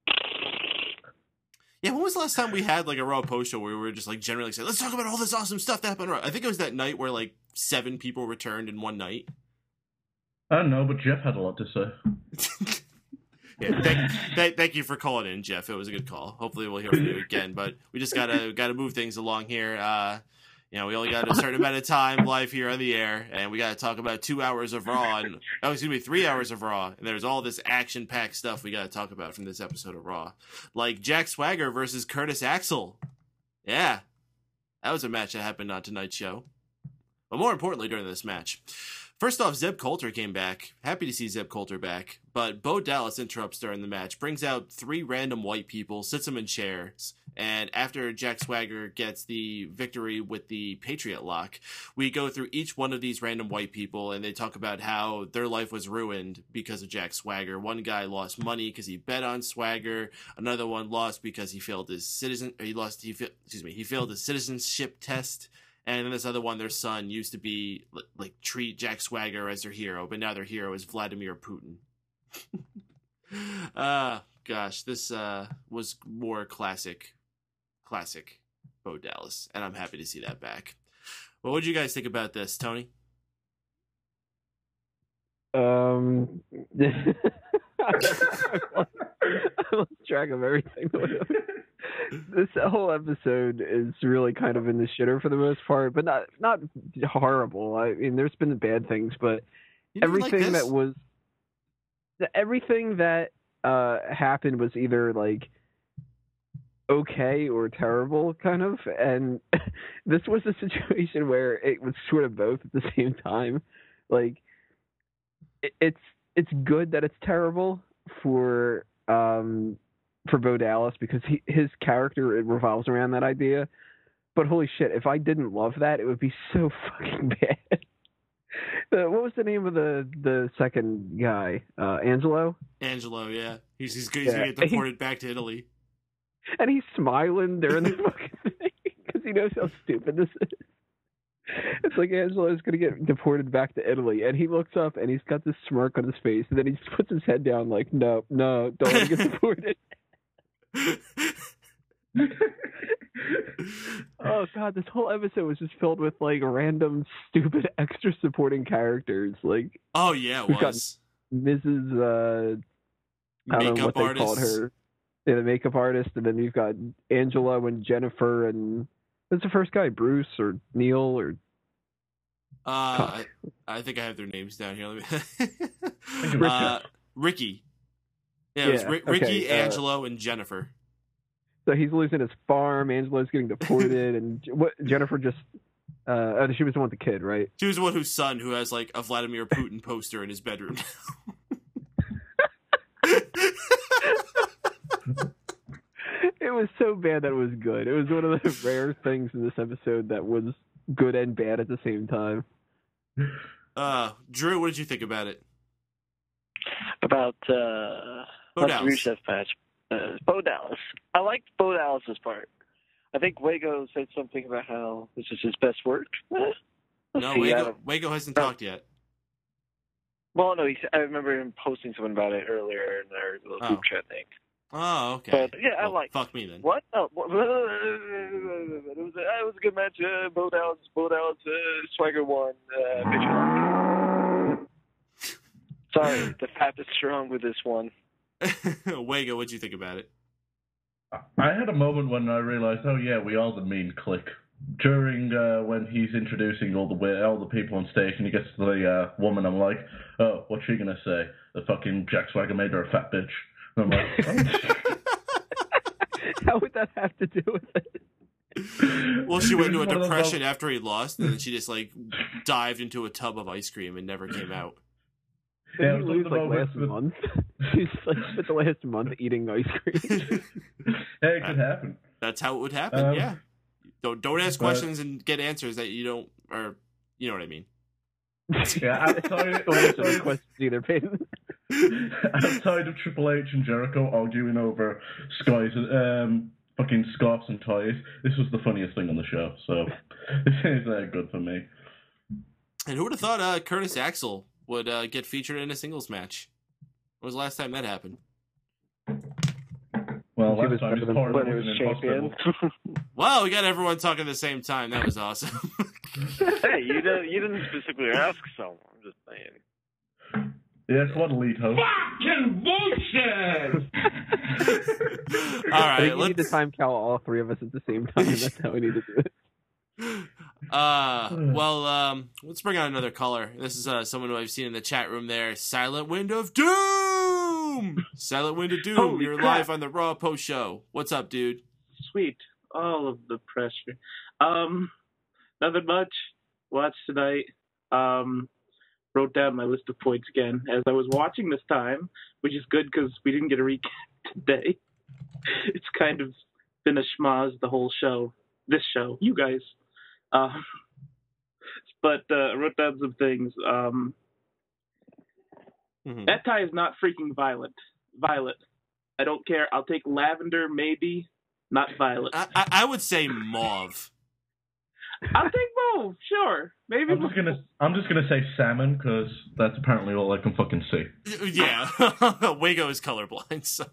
Yeah, when was the last time we had like a Raw post show where we were just like generally saying, let's talk about all this awesome stuff that happened on Raw? I think it was that night where like seven people returned in one night. I don't know, but Jeff had a lot to say. Yeah, thank, th- thank you for calling in, Jeff. It was a good call. Hopefully we'll hear from you again, but we just gotta gotta move things along here. Uh, you know, we only got a certain amount of time live here on the air, and we gotta talk about two hours of Raw, and oh, excuse me, three hours of Raw, and there's all this action-packed stuff we gotta talk about from this episode of Raw, like Jack Swagger versus Curtis Axel. Yeah, that was a match that happened on tonight's show, but more importantly, during this match. First off, Zeb Coulter came back. Happy to see Zeb Coulter back. But Bo Dallas interrupts during the match, brings out three random white people, sits them in chairs, and after Jack Swagger gets the victory with the Patriot Lock, we go through each one of these random white people, and they talk about how their life was ruined because of Jack Swagger. One guy lost money because he bet on Swagger. Another one lost because he failed his citizen. Or he lost. He excuse me. He failed his citizenship test. And then this other one, their son used to be, like, treat Jack Swagger as their hero, but now their hero is Vladimir Putin. uh, gosh, this uh, was more classic, classic Bo Dallas, and I'm happy to see that back. Well, what did you guys think about this, Tony? Um, I lost track of everything. This whole episode is really kind of in the shitter for the most part, but not not horrible. I mean, there's been bad things, but everything like that was everything that uh, happened was either like okay or terrible, kind of. And this was a situation where it was sort of both at the same time. Like, it, it's it's good that it's terrible for. Um, for Bo Dallas because he, his character, it revolves around that idea. But holy shit, if I didn't love that, it would be so fucking bad. uh, what was the name of the, the second guy? Uh, Angelo? Angelo, yeah. He's, he's, he's yeah. going to get deported back to Italy. And he's smiling during the fucking thing because he knows how stupid this is. It's like Angela's going to get deported back to Italy, and he looks up and he's got this smirk on his face, and then he just puts his head down like, no, no, don't want to get deported. Oh god, this whole episode was just filled with like random stupid extra supporting characters. Like, oh yeah, it we've was got Missus Uh, I don't know what they called her. Yeah, the makeup artist, and then you've got Angela and Jennifer, and what's the first guy? Bruce or Neil or? Uh, I, I think I have their names down here. Let me. uh, Ricky. Yeah, it was Yeah, Ri- Ricky, okay, uh, Angelo, and Jennifer. So he's losing his farm. Angelo's getting deported, and what? Jennifer just. Uh, oh, she was the one with the kid, right? She was the one whose son who has like a Vladimir Putin poster in his bedroom. It was so bad that it was good. It was one of the rare things in this episode that was good and bad at the same time. Uh, Drew, what did you think about it? About uh, Bo about the Dallas. Rusev match. Uh, Bo Dallas. I liked Bo Dallas's part. I think Wago said something about how this is his best work. Eh, let's No, see, I Wago, don't- Wago hasn't No. talked yet. Well, no, he, I remember him posting something about it earlier in our little Oh. group chat thing. Oh, okay. But yeah, I Well, like. Fuck me then. What? Oh, what? It was a, it was a good match. Uh, Bo Dallas, Bo Dallas, uh, Swagger won. Uh, bitch. Sorry, the fat is strong with this one. Wago, what'd you think about it? I had a moment when I realized, oh yeah, we are the mean clique. During uh, when he's introducing all the wa- all the people on stage, and he gets to the uh, woman, I'm like, oh, what's she gonna say? The fucking Jack Swagger made her a fat bitch. And I'm like, oh. How would that have to do with it? Well, she went into a It was one of those depression moments- after he lost, and then she just like dived into a tub of ice cream and never came out. Did Yeah, he it was lose one of like the last moments with- month? He's like spent the last month eating ice cream. Hey, it could happen. That's how it would happen. Um, yeah. Don't don't ask but- questions and get answers that you don't, or you know what I mean. Yeah, outside, Don't answer the outside, questions either, Peyton. outside of Triple H and Jericho arguing over skies, um, fucking scarves and ties, this was the funniest thing on the show. So this is uh, good for me. And who would have thought uh, Curtis Axel would uh, get featured in a singles match? When was the last time that happened? Well, He last was time better his than partner When he was was in champion. hospital. Wow, we got everyone talking at the same time. That was awesome. Hey, you didn't you didn't specifically ask someone. I'm just saying. Yes, what a lead host. Fucking bullshit! All I right, think you need to let's. time count all three of us at the same time. That's how we need to do it. Uh, well, um, let's bring on another caller. This is uh, someone who I've seen in the chat room there. Silent Wind of Doom! Silent Wind of Doom, Holy you're crap. live on the Raw Post Show. What's up, dude? Sweet. All of the pressure. Um, nothing much. Watched tonight. Um, wrote down my list of points again as I was watching this time, which is good because we didn't get a recap today. It's kind of been a schmaz the whole show. This show, you guys. Um, but uh, I wrote down some things. Um, Mhm. That tie is not freaking violet. Violet. I don't care. I'll take lavender, maybe. Not violet. I, I, I would say mauve. I'll take both. Sure. Maybe. I'm just gonna, I'm just gonna say salmon because that's apparently all I can fucking see. Yeah. Wago is colorblind, so.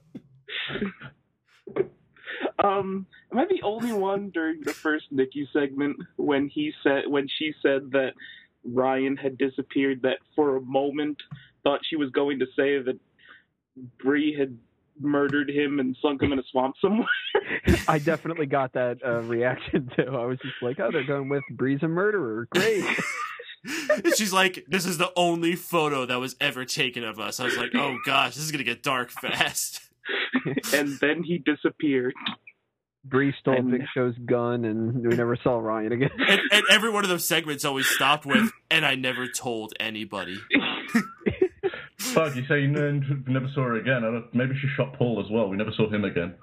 Um, am I the only one during the first Nikki segment when he said when she said that Ryan had disappeared that for a moment thought she was going to say that Bree had murdered him and sunk him in a swamp somewhere? I definitely got that uh, reaction too. I was just like, oh, they're going with Bree's a murderer. Great. She's like, this is the only photo that was ever taken of us. I was like, oh gosh, this is gonna get dark fast. And then he disappeared. Bree stole And- Big Show's gun, and we never saw Ryan again. And, and every one of those segments always stopped with, and I never told anybody. Fuck, you say you n- never saw her again. I don't, maybe she shot Paul as well. We never saw him again.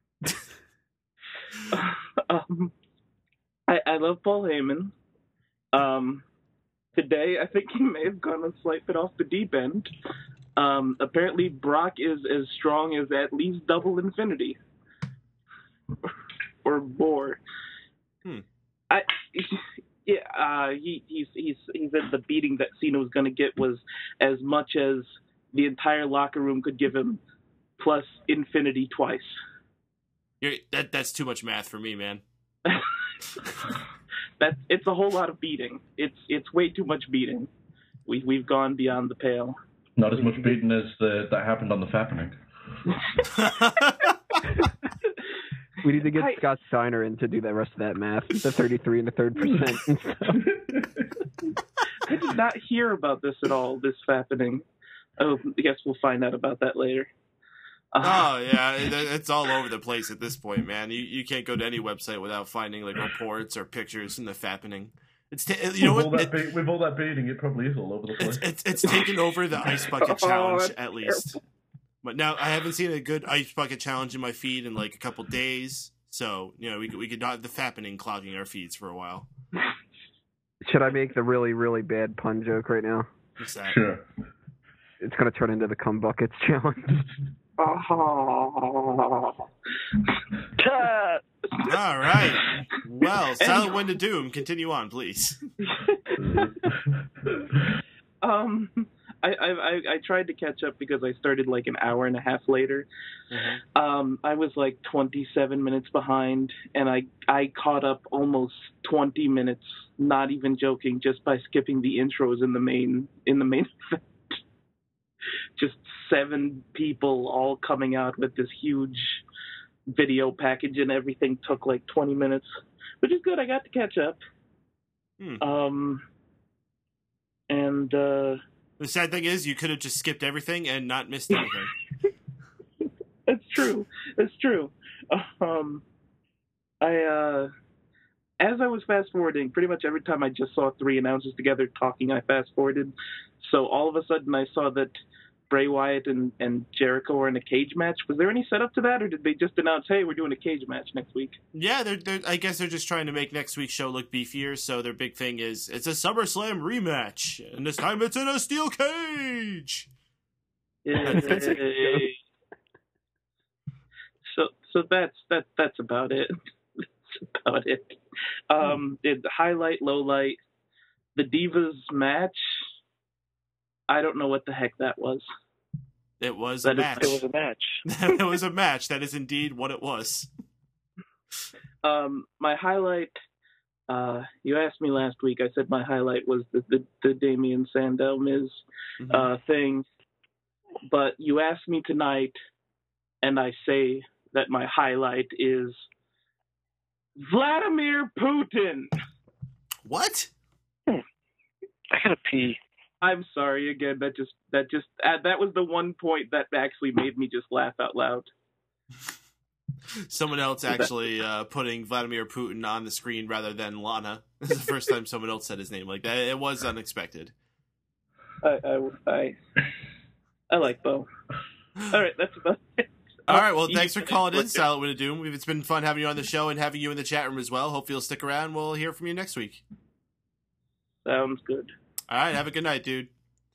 um, I, I love Paul Heyman. Um, today, I think he may have gone a slight bit off the deep end. Um, apparently, Brock is as strong as at least double Infinity. or more. Hmm. I yeah. Uh, he he's he's he said the beating that Cena was going to get was as much as the entire locker room could give him, plus infinity twice. You're, that that's too much math for me, man. That's it's a whole lot of beating. It's it's way too much beating. We we've gone beyond the pale. Not as much beating as the, that happened on the Fappening. We need to get I, Scott Steiner in to do the rest of that math, the thirty-three and a third percent and stuff. I did not hear about this at all, this Fappening. Oh, I guess we'll find out about that later. Uh, Oh yeah, it, it's all over the place at this point, man. You you can't go to any website without finding like reports or pictures from the Fappening. It's ta- you know with, all what? that It, be- with all that beating, it probably is all over the place. it's, it's it's taken over the ice bucket Oh, challenge that's at least. But now I haven't seen a good ice bucket challenge in my feed in like a couple days. So you know we could we could not have the Fappening clogging our feeds for a while. Should I make the really, really bad pun joke right now? What's that? Sure. It's going to turn into the cum buckets challenge. Oh. All right. Well, Silent Wind of Doom. Continue on, please. um, I, I I I tried to catch up because I started like an hour and a half later. Mm-hmm. Um, I was like twenty-seven minutes behind, and I I caught up almost twenty minutes. Not even joking, just by skipping the intros in the main in the main event. Just seven people all coming out with this huge video package, and everything took like twenty minutes, which is good. I got to catch up. Hmm. Um, and uh, The sad thing is, you could have just skipped everything and not missed anything. That's true. That's true. Um, I uh, as I was fast forwarding, pretty much every time I just saw three announcers together talking, I fast forwarded. So all of a sudden, I saw that Bray Wyatt and, and Jericho are in a cage match. Was there any setup to that, or did they just announce, "Hey, we're doing a cage match next week"? Yeah, they're, they're, I guess they're just trying to make next week's show look beefier. So their big thing is it's a SummerSlam rematch, and this time it's in a steel cage. Yay. so so that's that that's about it. That's about it. Um, it highlight, low light, the Divas match. I don't know what the heck that was. It was That a is- match. It was a match. It was a match. That is indeed what it was. Um, my highlight. Uh, you asked me last week. I said my highlight was the the, the Damian Sandow Miz Mhm. uh, thing, but you asked me tonight, and I say that my highlight is Vladimir Putin. What? I gotta pee. I'm sorry again. That just that just uh, that was the one point that actually made me just laugh out loud. Someone else actually uh, putting Vladimir Putin on the screen rather than Lana. This is the first time someone else said his name like that. It was unexpected. I I I, I like Bo. All right, that's about it. All right, well, You- thanks for calling in, Silent Wind of Doom. It's been fun having you on the show and having you in the chat room as well. Hope you'll stick around. We'll hear from you next week. Sounds good. All right, have a good night, dude.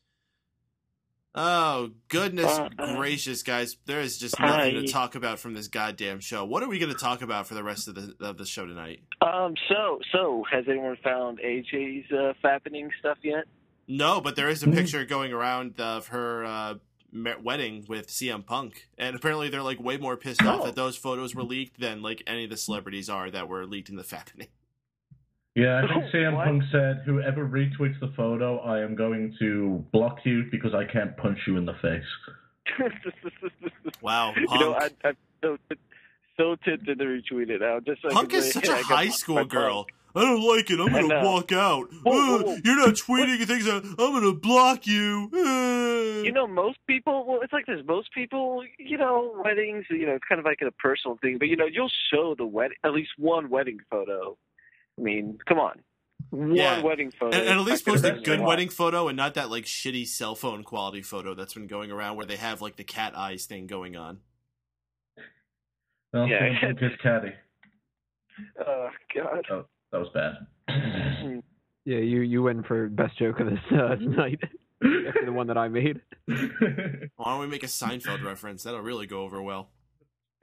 Oh, goodness Uh, gracious, guys. There is just hi. nothing to talk about from this goddamn show. What are we going to talk about for the rest of the of the show tonight? Um. So so has anyone found A J's uh, fappening stuff yet? No, but there is a picture going around of her uh, me- wedding with C M Punk. And apparently they're like way more pissed off Oh. that those photos were leaked than like any of the celebrities are that were leaked in the fappening. Yeah, I think C M What? Punk said, whoever retweets the photo, I am going to block you because I can't punch you in the face. Wow, Punk. You know, I, I'm so so tempted to retweet it now. Just so I Punk can is say, such "Hey, a I got high my- school my girl. I don't like it. I'm I gonna know. walk out. Whoa, whoa, Uh, whoa. You're not tweeting things out. I'm gonna block you. Uh. You know, most people, well, it's like this. Most people, you know, weddings, you know, it's kind of like a personal thing. But, you know, you'll show the wedding, at least one wedding photo. I mean, come on. One Yeah. wedding photo. And, and at least I could post a have good been wedding photo and not that like shitty cell phone quality photo that's been going around where they have like the cat eyes thing going on. Well, Yeah. C M Punk is catty. Oh, God. Oh, that was bad. Yeah, you you win for best joke of this uh, night after the one that I made. Why don't we make a Seinfeld reference? That'll really go over well.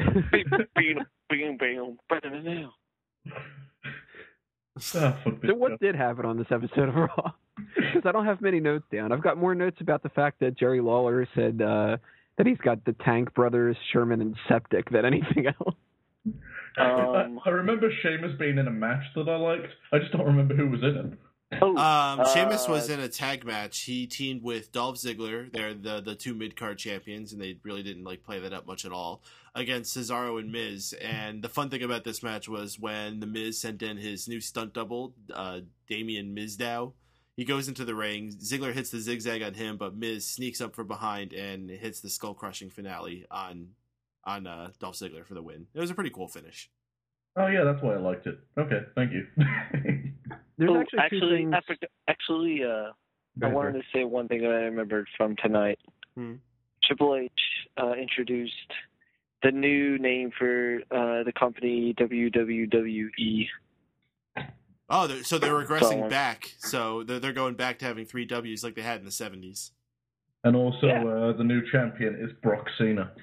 Ah, fuck this So what stuff. did happen on this episode of Raw? Because I don't have many notes down. I've got more notes about the fact that Jerry Lawler said uh, that he's got the Tank Brothers, Sherman, and Septic than anything else. Um, I, I remember Sheamus being in a match that I liked. I just don't remember who was in it. oh, Um, Sheamus uh, was in a tag match. He teamed with Dolph Ziggler. They're the the two mid card champions, and they really didn't like play that up much at all against Cesaro and Miz. And the fun thing about this match was when the Miz sent in his new stunt double, uh, Damien Mizdow. He goes into the ring. Ziggler hits the zigzag on him, but Miz sneaks up from behind and hits the skull crushing finale on on uh, Dolph Ziggler for the win. It was a pretty cool finish. Oh yeah, that's why I liked it. Okay, thank you. There's oh, actually, two actually, things. I forgot- actually, uh, Go I ahead, wanted Bert. to say one thing that I remembered from tonight. Hmm. Triple H uh, introduced the new name for uh, the company, W W E. Oh, they're, so they're regressing Someone. back. So they're, they're going back to having three W's like they had in the seventies. And also, Yeah. uh, the new champion is Brock Cena.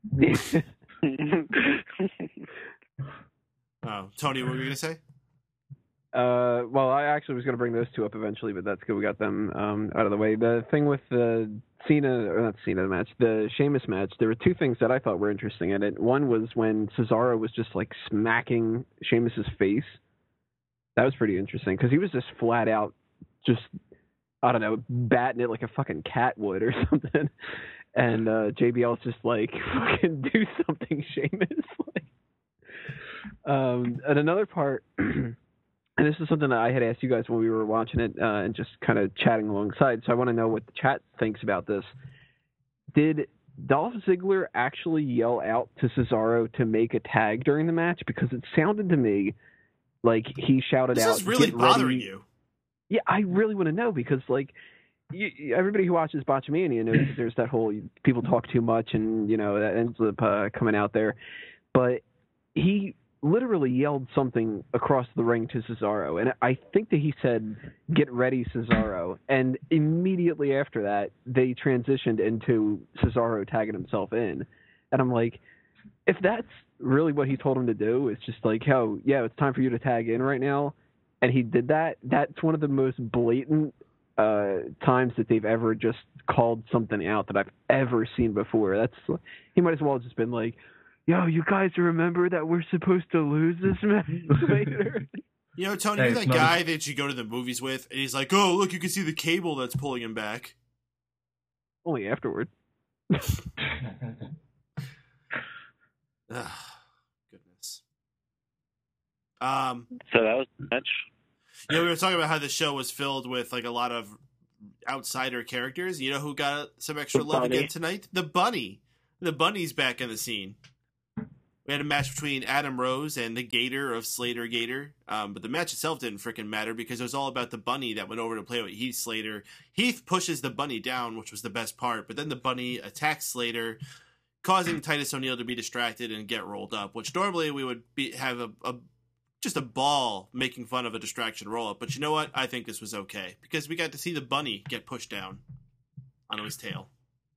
Oh, Tony, what were you going to say? Uh, well, I actually was going to bring those two up eventually, but that's good. We got them um, out of the way. The thing with the Cena, or not Cena match, the Sheamus match, there were two things that I thought were interesting in it. One was when Cesaro was just like smacking Sheamus's face. That was pretty interesting because he was just flat out, just I don't know, batting it like a fucking cat would or something. And uh, J B L's just like, fucking do something, Sheamus. like, um, and another part. And this is something that I had asked you guys when we were watching it uh, and just kind of chatting alongside. So I want to know what the chat thinks about this. Did Dolph Ziggler actually yell out to Cesaro to make a tag during the match? Because it sounded to me like he shouted This out, is really "Get bothering ready." you. Yeah, I really want to know because, like, you, you- everybody who watches Botchamania knows that there's that whole people talk too much and, you know, that ends up uh, coming out there. But he literally yelled something across the ring to Cesaro, and I think that he said, "Get ready, Cesaro," and immediately after that, they transitioned into Cesaro tagging himself in, and I'm like, if that's really what he told him to do, it's just like, oh, yeah, it's time for you to tag in right now, and he did that, that's one of the most blatant uh, times that they've ever just called something out that I've ever seen before. That's, he might as well have just been like, yo, you guys remember that we're supposed to lose this match later? You know, Tony, Hey, you're that it's not- guy that you go to the movies with, and he's like, oh, look, you can see the cable that's pulling him back. Only afterward. Ugh, goodness. Um, So that was the match. you know, we were talking about how the show was filled with, like, a lot of outsider characters. You know who got some extra The love bunny. again tonight? The Bunny. The Bunny's back in the scene. We had a match between Adam Rose and the Gator of Slater Gator. Um, but the match itself didn't freaking matter because it was all about the bunny that went over to play with Heath Slater. Heath pushes the bunny down, which was the best part. But then the bunny attacks Slater, causing Titus O'Neil to be distracted and get rolled up, which normally we would be, have a, a just a ball making fun of a distraction roll up. But you know what? I think this was okay because we got to see the bunny get pushed down on his tail.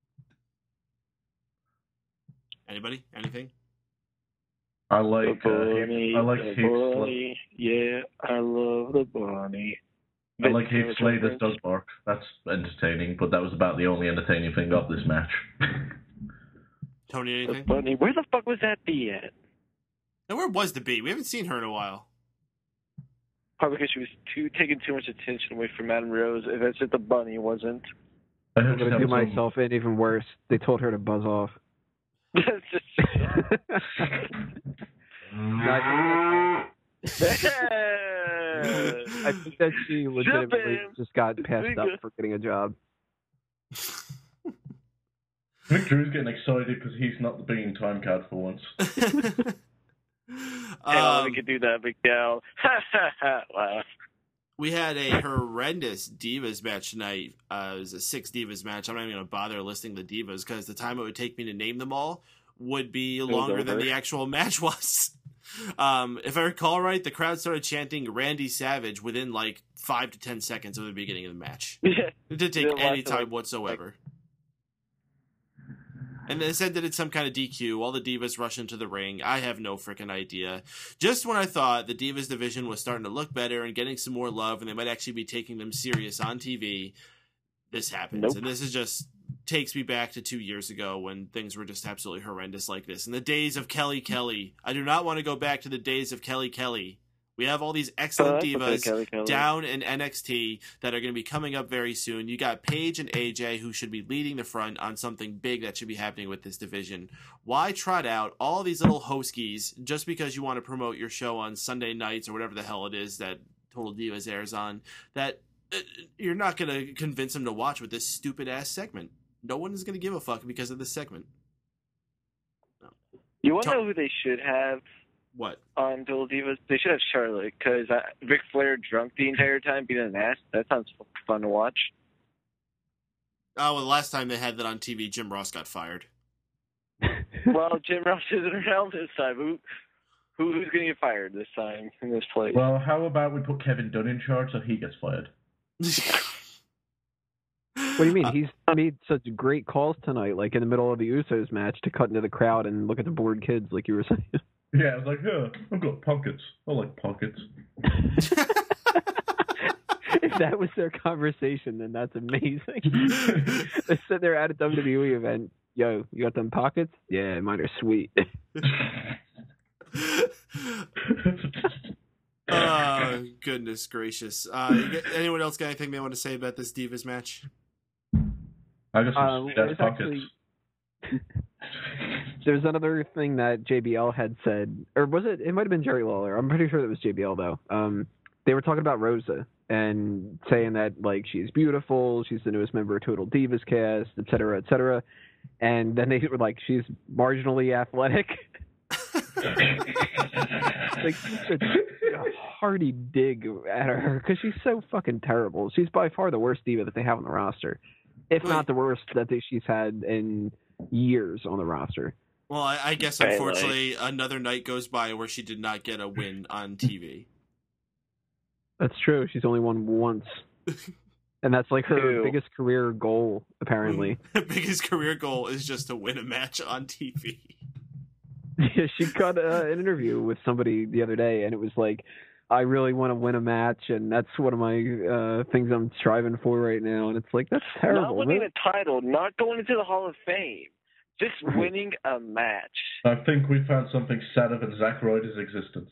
Anybody? Anything? I like the uh, bunny, Heath, I like the Heath Sl- bunny. Yeah, I love the bunny. I like Heath Vince Slater's Jones. dog bark. That's entertaining, but that was about the only entertaining thing of this match. Tony, The anything? bunny. Where the fuck was that bee at? And where was the bee? We haven't seen her in a while. Probably because she was too taking too much attention away from Adam Rose. If that's it, the bunny wasn't. I I'm hope going to do myself in even worse. They told her to buzz off. That's just. I think that she legitimately Jump in. just got passed There you up go. for getting a job. Vic Drew's getting excited because he's not the being time card for once. Hell, we um, could do that, big gal. Ha ha ha! Laugh. we had a horrendous Divas match tonight. Uh, it was a six Divas match. I'm not even going to bother listing the Divas because the time it would take me to name them all would be was longer than over. the actual match was. Um, if I recall right, the crowd started chanting Randy Savage within like five to ten seconds of the beginning of the match. Yeah. It didn't take It any lasted, time like- whatsoever. And they said that it's some kind of D Q. All the Divas rush into the ring. I have no freaking idea. Just when I thought the Divas division was starting to look better and getting some more love, and they might actually be taking them serious on T V, this happens. Nope. And this is just takes me back to two years ago when things were just absolutely horrendous like this. In the days of Kelly Kelly. I do not want to go back to the days of Kelly Kelly. We have all these excellent Oh, divas okay, Kelly Kelly. down in N X T that are going to be coming up very soon. You got Paige and A J who should be leading the front on something big that should be happening with this division. Why trot out all these little hoskies just because you want to promote your show on Sunday nights or whatever the hell it is that Total Divas airs on, that uh, you're not going to convince them to watch with this stupid-ass segment. No one is going to give a fuck because of this segment. No. You want to Talk- know who they should have What? on Total Divas? They should have Charlotte, because uh, Ric Flair drunk the entire time being an ass. That sounds fun to watch. Oh, well, the last time they had that on T V, Jim Ross got fired. Well, Jim Ross isn't around this time. Who, who who's going to get fired this time in this place? Well, how about we put Kevin Dunn in charge so he gets fired? What do you mean? He's made such great calls tonight, like in the middle of the Usos match, to cut into the crowd and look at the bored kids, like you were saying. Yeah, I was like, yeah, I've got pockets. I like pockets. If that was their conversation, then that's amazing. They sit there at a W W E event. Yo, you got them pockets? Yeah, mine are sweet. Oh, goodness gracious. Uh, you get- anyone else got anything they want to say about this Divas match? I got some Uh, sweet-ass there's pockets. actually- There's another thing that J B L had said, or was it? It might have been Jerry Lawler. I'm pretty sure it was J B L though. Um, they were talking about Rosa and saying that like she's beautiful, she's the newest member of Total Divas cast, et cetera, et cetera. And then they were like, she's marginally athletic. Like such a hearty dig at her because she's so fucking terrible. She's by far the worst diva that they have on the roster, if not the worst that they, she's had in years on the roster. Well, I, I guess Right, unfortunately another night goes by where she did not get a win on T V. That's true. She's only won once. And that's like her Two. biggest career goal, apparently. Her biggest career goal is just to win a match on T V. Yeah, she got uh, an interview with somebody the other day, and it was like, I really want to win a match, and that's one of my uh, things I'm striving for right now. And it's like, that's terrible. Not winning Really? a title, not going into the Hall of Fame, just winning a match. I think we found something sadder than Zack Ryder's existence.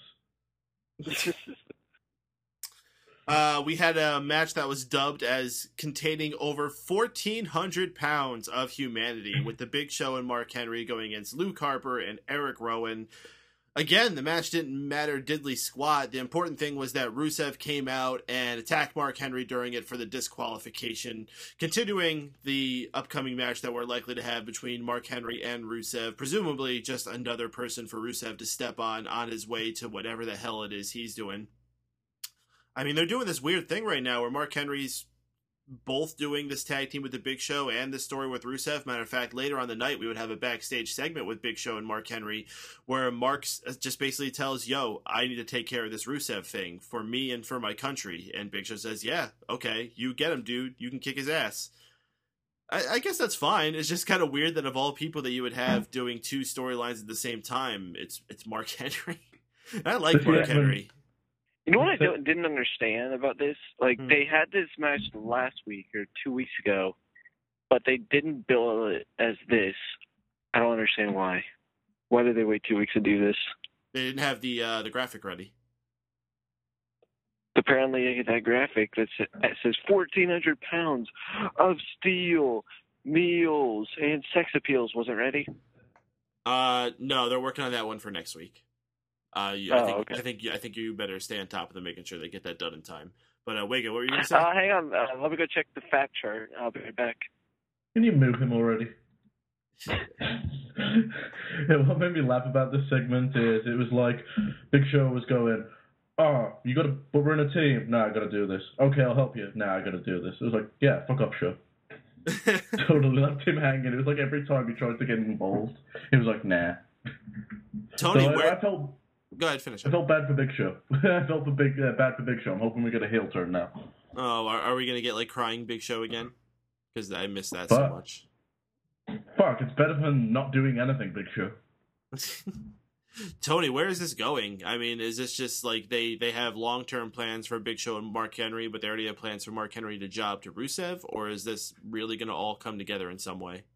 Uh, we had a match that was dubbed as containing over fourteen hundred pounds of humanity, with the Big Show and Mark Henry going against Luke Harper and Eric Rowan. Again, the match didn't matter diddly squat. The important thing was that Rusev came out and attacked Mark Henry during it for the disqualification, continuing the upcoming match that we're likely to have between Mark Henry and Rusev, presumably just another person for Rusev to step on on his way to whatever the hell it is he's doing. I mean, they're doing this weird thing right now where Mark Henry's both doing this tag team with the Big Show and this story with Rusev. Matter of fact, later on the night, we would have a backstage segment with Big Show and Mark Henry where Mark just basically tells, yo, I need to take care of this Rusev thing for me and for my country. And Big Show says, yeah, okay, you get him, dude. You can kick his ass. I, I guess that's fine. It's just kind of weird that of all people that you would have doing two storylines at the same time, it's it's Mark Henry. I like Mark Yeah, Henry. You know what I don't, didn't understand about this? Like, Hmm. they had this match last week or two weeks ago, but they didn't bill it as this. I don't understand why. Why did they wait two weeks to do this? They didn't have the uh, the graphic ready. Apparently, that graphic that sa- that says fourteen hundred pounds of steel, meals, and sex appeals wasn't ready. Uh, no, they're working on that one for next week. Uh, you, I Oh, think okay. I think you, I think you better stay on top of them, making sure they get that done in time. But uh, Wega, what were you gonna say? Uh, hang on. Uh, let me go check the fact chart. I'll be right back. Can you move him already? Yeah, what made me laugh about this segment is it was like Big Show was going, oh, you got to, but we're in a team. Nah, I got to do this. Okay, I'll help you. Nah, I got to do this. It was like, yeah, fuck up, Show. Totally left him hanging. It was like every time he tried to get involved, he was like, nah. Tony, so I, where? I felt, Go ahead, finish. I felt bad for Big Show. I felt for big, uh, bad for Big Show. I'm hoping we get a heel turn now. Oh, are, are we gonna get like crying Big Show again? Because I missed that so But- much. Fuck, it's better than not doing anything, Big Show. Tony, where is this going? I mean, is this just like they, they have long-term plans for Big Show and Mark Henry, but they already have plans for Mark Henry to job to Rusev, or is this really going to all come together in some way?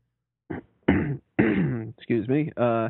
Excuse me. Uh,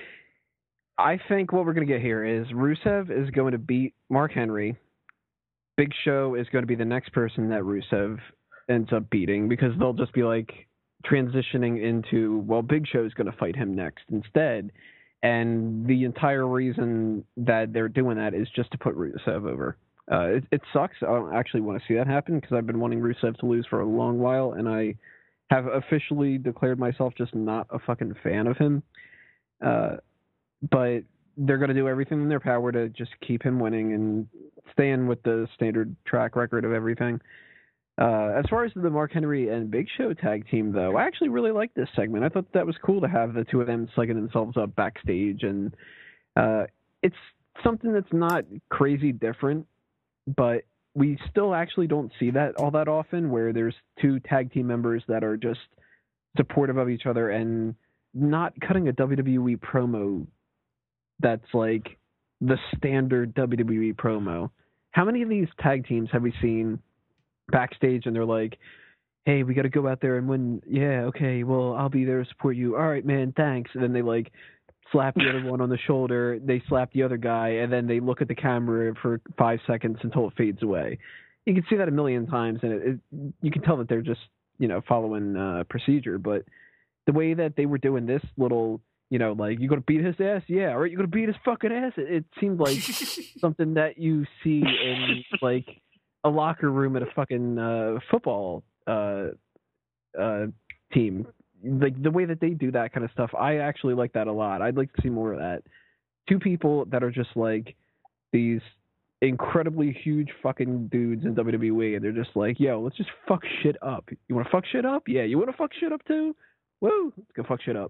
I think what we're going to get here is Rusev is going to beat Mark Henry. Big Show is going to be the next person that Rusev ends up beating, because they'll just be like transitioning into, well, Big Show is going to fight him next instead. And the entire reason that they're doing that is just to put Rusev over. Uh, it, it sucks. I don't actually want to see that happen, because I've been wanting Rusev to lose for a long while, and I have officially declared myself just not a fucking fan of him. Uh, but they're going to do everything in their power to just keep him winning and staying with the standard track record of everything. Uh, as far as the Mark Henry and Big Show tag team, though, I actually really liked this segment. I thought that was cool to have the two of them slugging themselves up backstage, and uh, it's something that's not crazy different, but we still actually don't see that all that often, where there's two tag team members that are just supportive of each other and not cutting a W W E promo that's like the standard W W E promo. How many of these tag teams have we seen backstage and they're like, hey, we got to go out there and win. Yeah, okay, well, I'll be there to support you. All right, man, thanks. And then they like slap the other one on the shoulder, they slap the other guy, and then they look at the camera for five seconds until it fades away. You can see that a million times, and it, it, you can tell that they're just, you know, following uh, procedure. But the way that they were doing this little, you know, like, you going to beat his ass? Yeah, all right, you going to beat his fucking ass? It, it seemed like something that you see in, like, a locker room at a fucking uh, football uh, uh, team. Like, the way that they do that kind of stuff, I actually like that a lot. I'd like to see more of that. Two people that are just like these incredibly huge fucking dudes in W W E, and they're just like, yo, let's just fuck shit up. You want to fuck shit up? Yeah. You want to fuck shit up too? Woo! Let's go fuck shit up.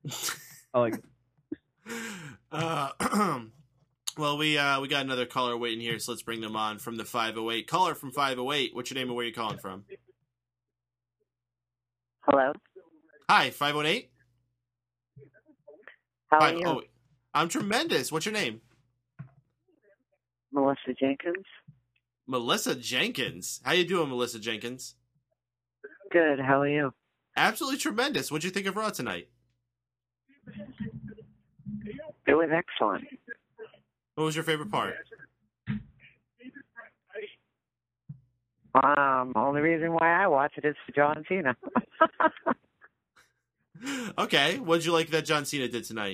I like it. Uh, well, we uh, we got another caller waiting here, so let's bring them on from the five oh eight. Caller from five oh eight, what's your name and where are you calling from? Hello. Hi, five oh eight? How Five, are you? oh, I'm tremendous. What's your name? Melissa Jenkins. Melissa Jenkins. How you doing, Melissa Jenkins? Good. How are you? Absolutely tremendous. What'd you think of Raw tonight? It was excellent. What was your favorite part? Um, only reason why I watch it is for John Cena. Okay. What'd you like that John Cena did tonight?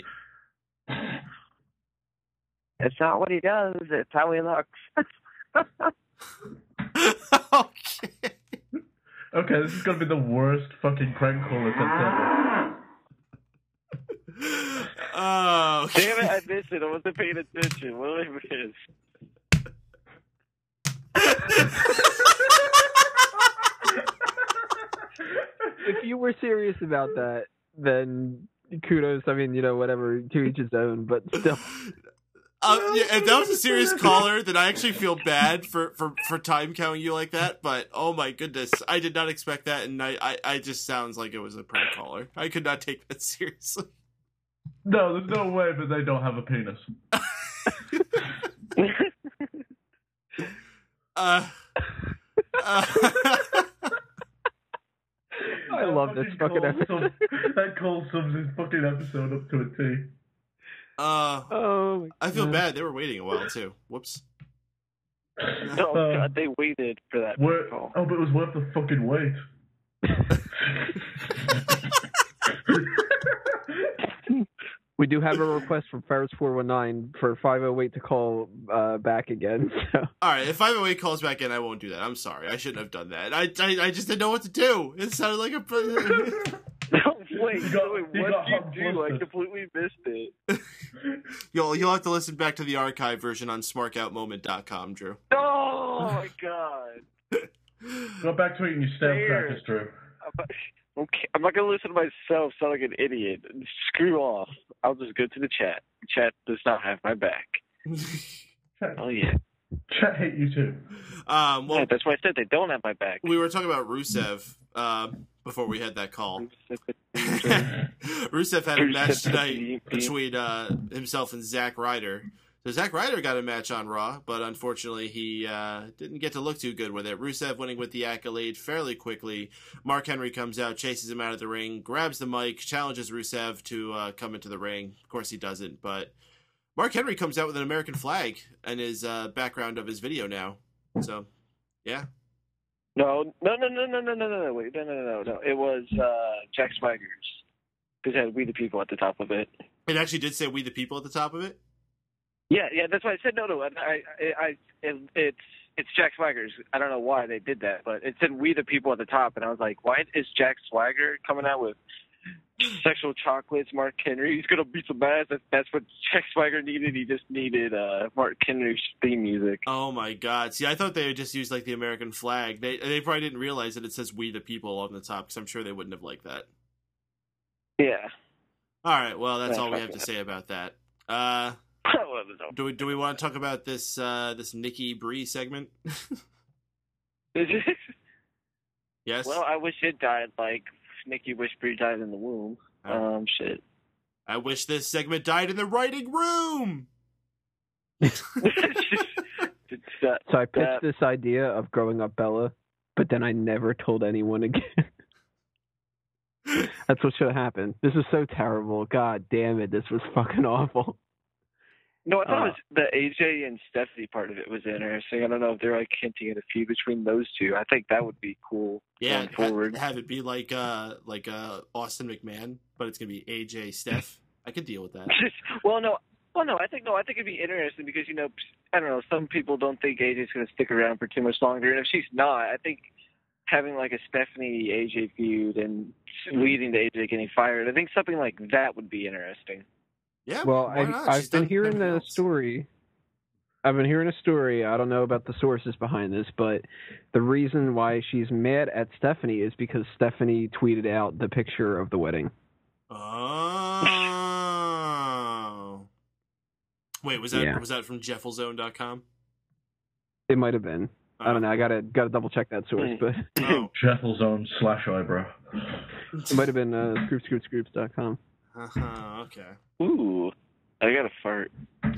It's not what he does, it's how he looks. Okay. Okay, this is gonna be the worst fucking prank call attempt ever. Oh, okay. Damn it, I missed it. I wasn't paying attention. What did I miss? If you were serious about that, then kudos. I mean, you know, whatever, to each his own, but still. Uh, yeah, if that was a serious caller, then I actually feel bad for, for, for time counting you like that. But oh my goodness, I did not expect that, and I, I, I just sounds like it was a prank caller. I could not take that seriously. No, there's no way that they don't have a penis. uh, uh I love this fucking episode. That call sums this fucking episode up to a T. Uh, oh, I feel bad. They were waiting a while too. Whoops. Oh Uh, god, they waited for that Wor- call. oh, but it was worth the fucking wait. We do have a request from Ferris four one nine for five oh eight to call uh, back again. So. All right, if five oh eight calls back in, I won't do that. I'm sorry. I shouldn't have done that. I, I, I just didn't know what to do. It sounded like a... No, wait, You got- wait, you what got did hot you do? I flustered. completely missed it. You'll, you'll have to listen back to the archive version on smark out moment dot com, Drew. Oh my god. Go back to eating your stale Weird. crackers, Drew. I'm not, okay, I'm not gonna listen to myself sound like an idiot. Screw off. I'll just go to the chat. Chat does not have my back. Chat, Oh yeah. chat hate you too. Um, well, yeah, that's why I said they don't have my back. we were talking about Rusev. Um, before we had that call. Rusev had a match tonight between uh, himself and Zack Ryder. So Zack Ryder got a match on Raw, but unfortunately he uh, didn't get to look too good with it. Rusev winning with the accolade fairly quickly. Mark Henry comes out, chases him out of the ring, grabs the mic, challenges Rusev to uh, come into the ring. Of course he doesn't, but Mark Henry comes out with an American flag in his uh, background of his video now. So, yeah. No, no, no, no, no, no, no, no, wait, no, no, no, no. It was uh, Jack Swagger's. Because it had We the People at the top of it. It actually did say We the People at the top of it? Yeah, yeah, that's why I said no, no. I, I, I it, it's it's Jack Swagger's. I don't know why they did that, but it said We the People at the top, and I was like, why is Jack Swagger coming out with sexual chocolates? Mark Henry, he's gonna beat some ass. That's, that's what Jack Swagger needed. He just needed uh, Mark Henry's theme music. Oh my God! See, I thought they would just use like the American flag. They they probably didn't realize that it says We the People on the top, because I'm sure they wouldn't have liked that. Yeah. All right. Well, that's Yeah, all we have that. to say about that. Uh. Do we do we want to talk about this uh, this Nikki Bree segment? Yes. Well, I wish it died like Nikki wished Brie died in the womb. Oh. Um, shit. I wish this segment died in the writing room. It's that, So I pitched that, this idea of growing up Bella, but then I never told anyone again. That's what should have happened. This is so terrible. God damn it. This was fucking awful. No, I thought Uh, it was the A J and Stephanie part of it was interesting. I don't know if they're like hinting at a feud between those two. I think that would be cool Yeah, going forward. ha- have it be like uh like uh Austin McMahon, but it's gonna be A J Steph. I could deal with that. well, no, well, no, I think no, I think it'd be interesting because you know, I don't know, some people don't think A J's going to stick around for too much longer, and if she's not, I think having like a Stephanie A J feud and leading to A J getting fired, I think something like that would be interesting. Yeah. Well, why I, not? I've She's been done hearing everything the else. story. I've been hearing a story. I don't know about the sources behind this, but the reason why she's mad at Stephanie is because Stephanie tweeted out the picture of the wedding. Oh. Wait, was that Yeah. was that from Jefflezone dot com? It might have been. I don't know. I gotta gotta double check that source, but Oh. Jefflezone slash eyebrow. it might have been uh, scoop scoop scoops dot com. Uh-huh, okay. Ooh, I got a fart.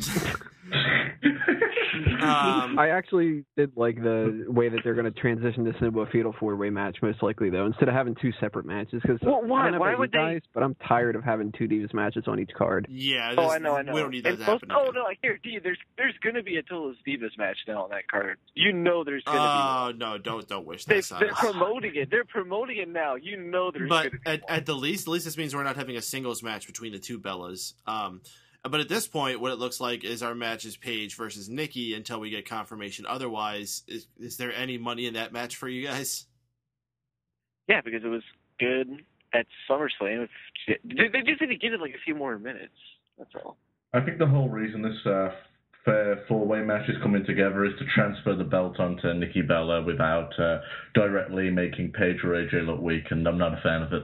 Um, I actually did like the way that they're going to transition this into a fatal four-way match, most likely though, instead of having two separate matches. Because Well, why? I don't know Why about would you they- guys, but I'm tired of having two Divas matches on each card. yeah. Oh, this- I know, I know. We don't need that And to most- happen. Oh again. no, here, D, there's there's gonna be a Total Divas match now on that card. You know, there's gonna Oh no! Don't don't wish be. They, this on they're us. promoting it. They're promoting it now. You know, there's But gonna be. at, at the least, at least this means we're not having a singles match between the two Bellas. Um, but at this point, what it looks like is our match is Paige versus Nikki until we get confirmation. Otherwise, is, is there any money in that match for you guys? Yeah, because it was good at SummerSlam. They, they just need to give it like a few more minutes. That's all. I think the whole reason this uh, fair four-way match is coming together is to transfer the belt onto Nikki Bella without uh, directly making Paige or A J look weak, and I'm not a fan of it.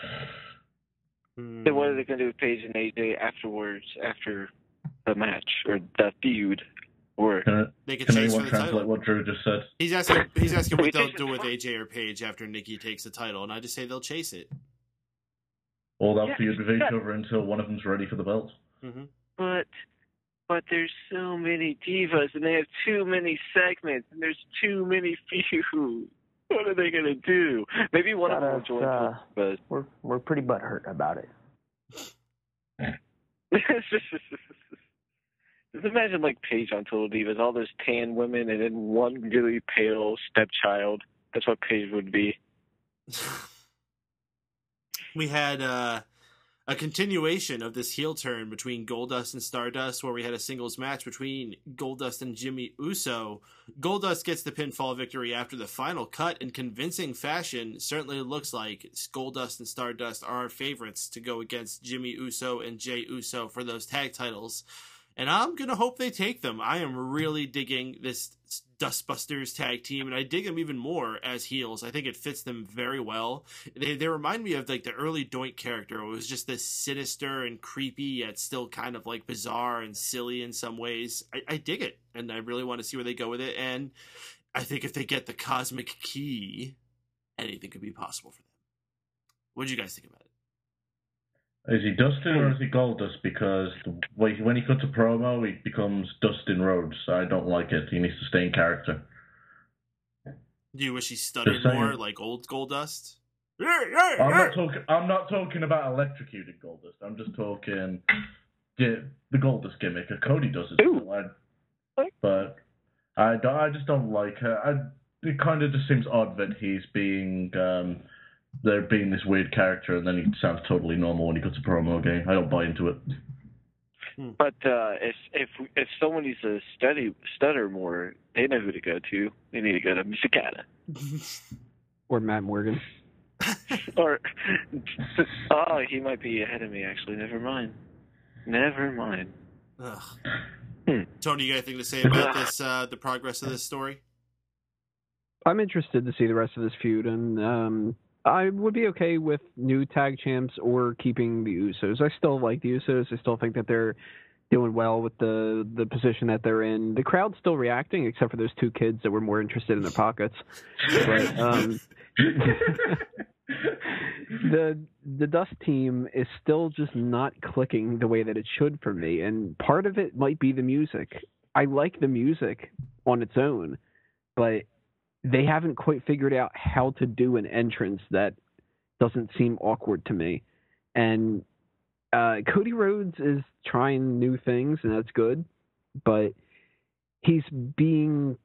Then what are they going to do with Paige and A J afterwards, after the match or the feud? Or Can, They could can chase for anyone the translate title. what Drew just said? He's asking. He's asking what Wait, they'll they- do with A J or Paige after Nikki takes the title, and I just say they'll chase it. Or they'll Yeah, feud with each yeah. other until one of them's ready for the belt. Mm-hmm. But but there's so many divas and they have too many segments and there's too many feuds. What are they gonna do? Maybe one of them will Got join. us, uh, but We're we're pretty butthurt about it. just imagine like Paige on Total Divas, all those tan women and then one really pale stepchild. That's what Paige would be. We had uh, a continuation of this heel turn between Goldust and Stardust, where we had a singles match between Goldust and Jimmy Uso. Goldust gets the pinfall victory after the final cut in convincing fashion. Certainly looks like Goldust and Stardust are our favorites to go against Jimmy Uso and Jay Uso for those tag titles. And I'm going to hope they take them. I am really digging this Dustbusters tag team, and I dig them even more as heels. I think it fits them very well. They they remind me of like the early Doink character. It was just this sinister and creepy, yet still kind of like bizarre and silly in some ways. I, I dig it, and I really want to see where they go with it. And I think if they get the Cosmic Key, anything could be possible for them. What did you guys think about it? Is he Dustin or is he Goldust? Because when he cuts a promo, he becomes Dustin Rhodes. I don't like it. He needs to stay in character. Do you wish he stuttered more like old Goldust? I'm not talking. I'm not talking about electrocuted Goldust. I'm just talking the Goldust gimmick. Cody does it, still, I, but I don't, I just don't like her. I, it kind of just seems odd that he's being um, there being this weird character, and then he sounds totally normal when he cuts a promo again. I don't buy into it. But uh, if if if someone needs to study stutter more, they know who to go to. They need to go to Misakata. Or Matt Morgan. Or oh, he might be ahead of me. Actually, never mind. Never mind. Ugh. Hmm. Tony, you got anything to say about this? Uh, the progress of this story? I'm interested to see the rest of this feud, and um, I would be okay with new tag champs or keeping the Usos. I still like the Usos. I still think that they're doing well with the the position that they're in. The crowd's still reacting, except for those two kids that were more interested in their pockets. But um, the the Dust team is still just not clicking the way that it should for me, and part of it might be the music. I like the music on its own, but they haven't quite figured out how to do an entrance that doesn't seem awkward to me. And uh, Cody Rhodes is trying new things, and that's good, but he's being,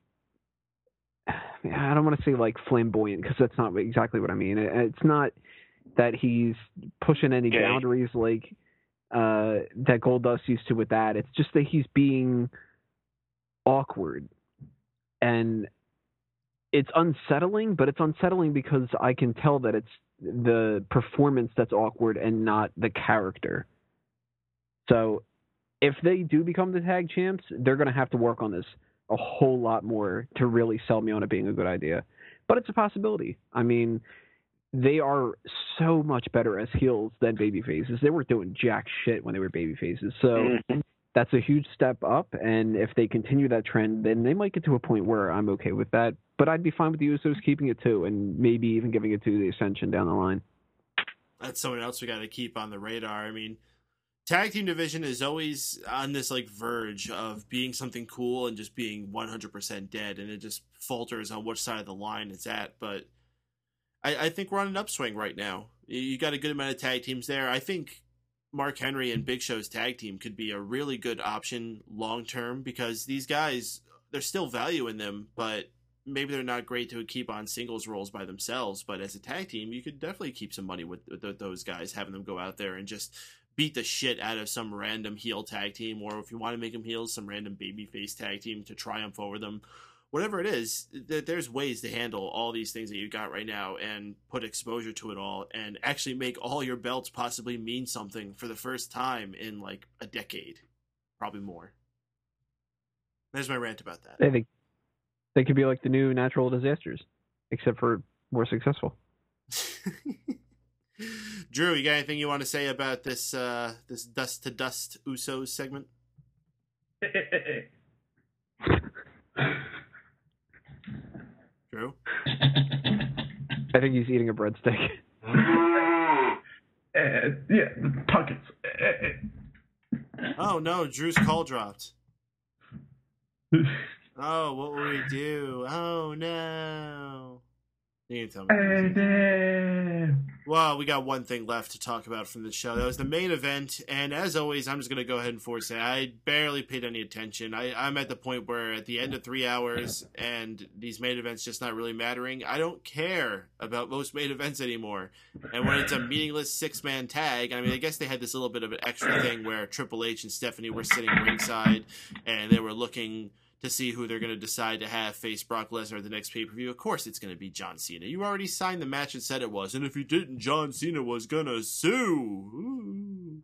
I don't want to say like flamboyant, because that's not exactly what I mean. It's not that he's pushing any okay. boundaries like uh, that Goldust used to with that. It's just that he's being awkward. And it's unsettling, but it's unsettling because I can tell that it's the performance that's awkward and not the character. So if they do become the tag champs, they're going to have to work on this a whole lot more to really sell me on it being a good idea. But it's a possibility. I mean, they are so much better as heels than baby faces. They weren't doing jack shit when they were baby faces. So mm-hmm. that's a huge step up. And if they continue that trend, then they might get to a point where I'm okay with that. But I'd be fine with the Usos keeping it too, and maybe even giving it to the Ascension down the line. That's someone else we got to keep on the radar. I mean, tag team division is always on this like verge of being something cool and just being one hundred percent dead, and it just falters on which side of the line it's at. But I, I think we're on an upswing right now. You got a good amount of tag teams there. I think Mark Henry and Big Show's tag team could be a really good option long term, because these guys, there's still value in them, but maybe they're not great to keep on singles roles by themselves, but as a tag team, you could definitely keep some money with, with those guys, having them go out there and just beat the shit out of some random heel tag team, or if you want to make them heels, some random babyface tag team to triumph over them. Whatever it is, th- there's ways to handle all these things that you got right now and put exposure to it all and actually make all your belts possibly mean something for the first time in like a decade, probably more. There's my rant about that. I think they could be like the new natural disasters, except for more successful. Drew, you got anything you want to say about this uh, this Dust to Dust Usos segment? Drew? I think he's eating a breadstick. Uh, yeah, pockets. Oh no, Drew's call dropped. Oh, what will we do? Oh no. You can tell me. Well, we got one thing left to talk about from the show. That was the main event, and as always, I'm just going to go ahead and force it. I barely paid any attention. I, I'm at the point where at the end of three hours and these main events just not really mattering, I don't care about most main events anymore. And when it's a meaningless six-man tag, I mean, I guess they had this little bit of an extra thing where Triple H and Stephanie were sitting ringside, and they were looking to see who they're going to decide to have face Brock Lesnar at the next pay-per-view. Of course it's going to be John Cena. You already signed the match and said it was. And if you didn't, John Cena was going to sue. Ooh.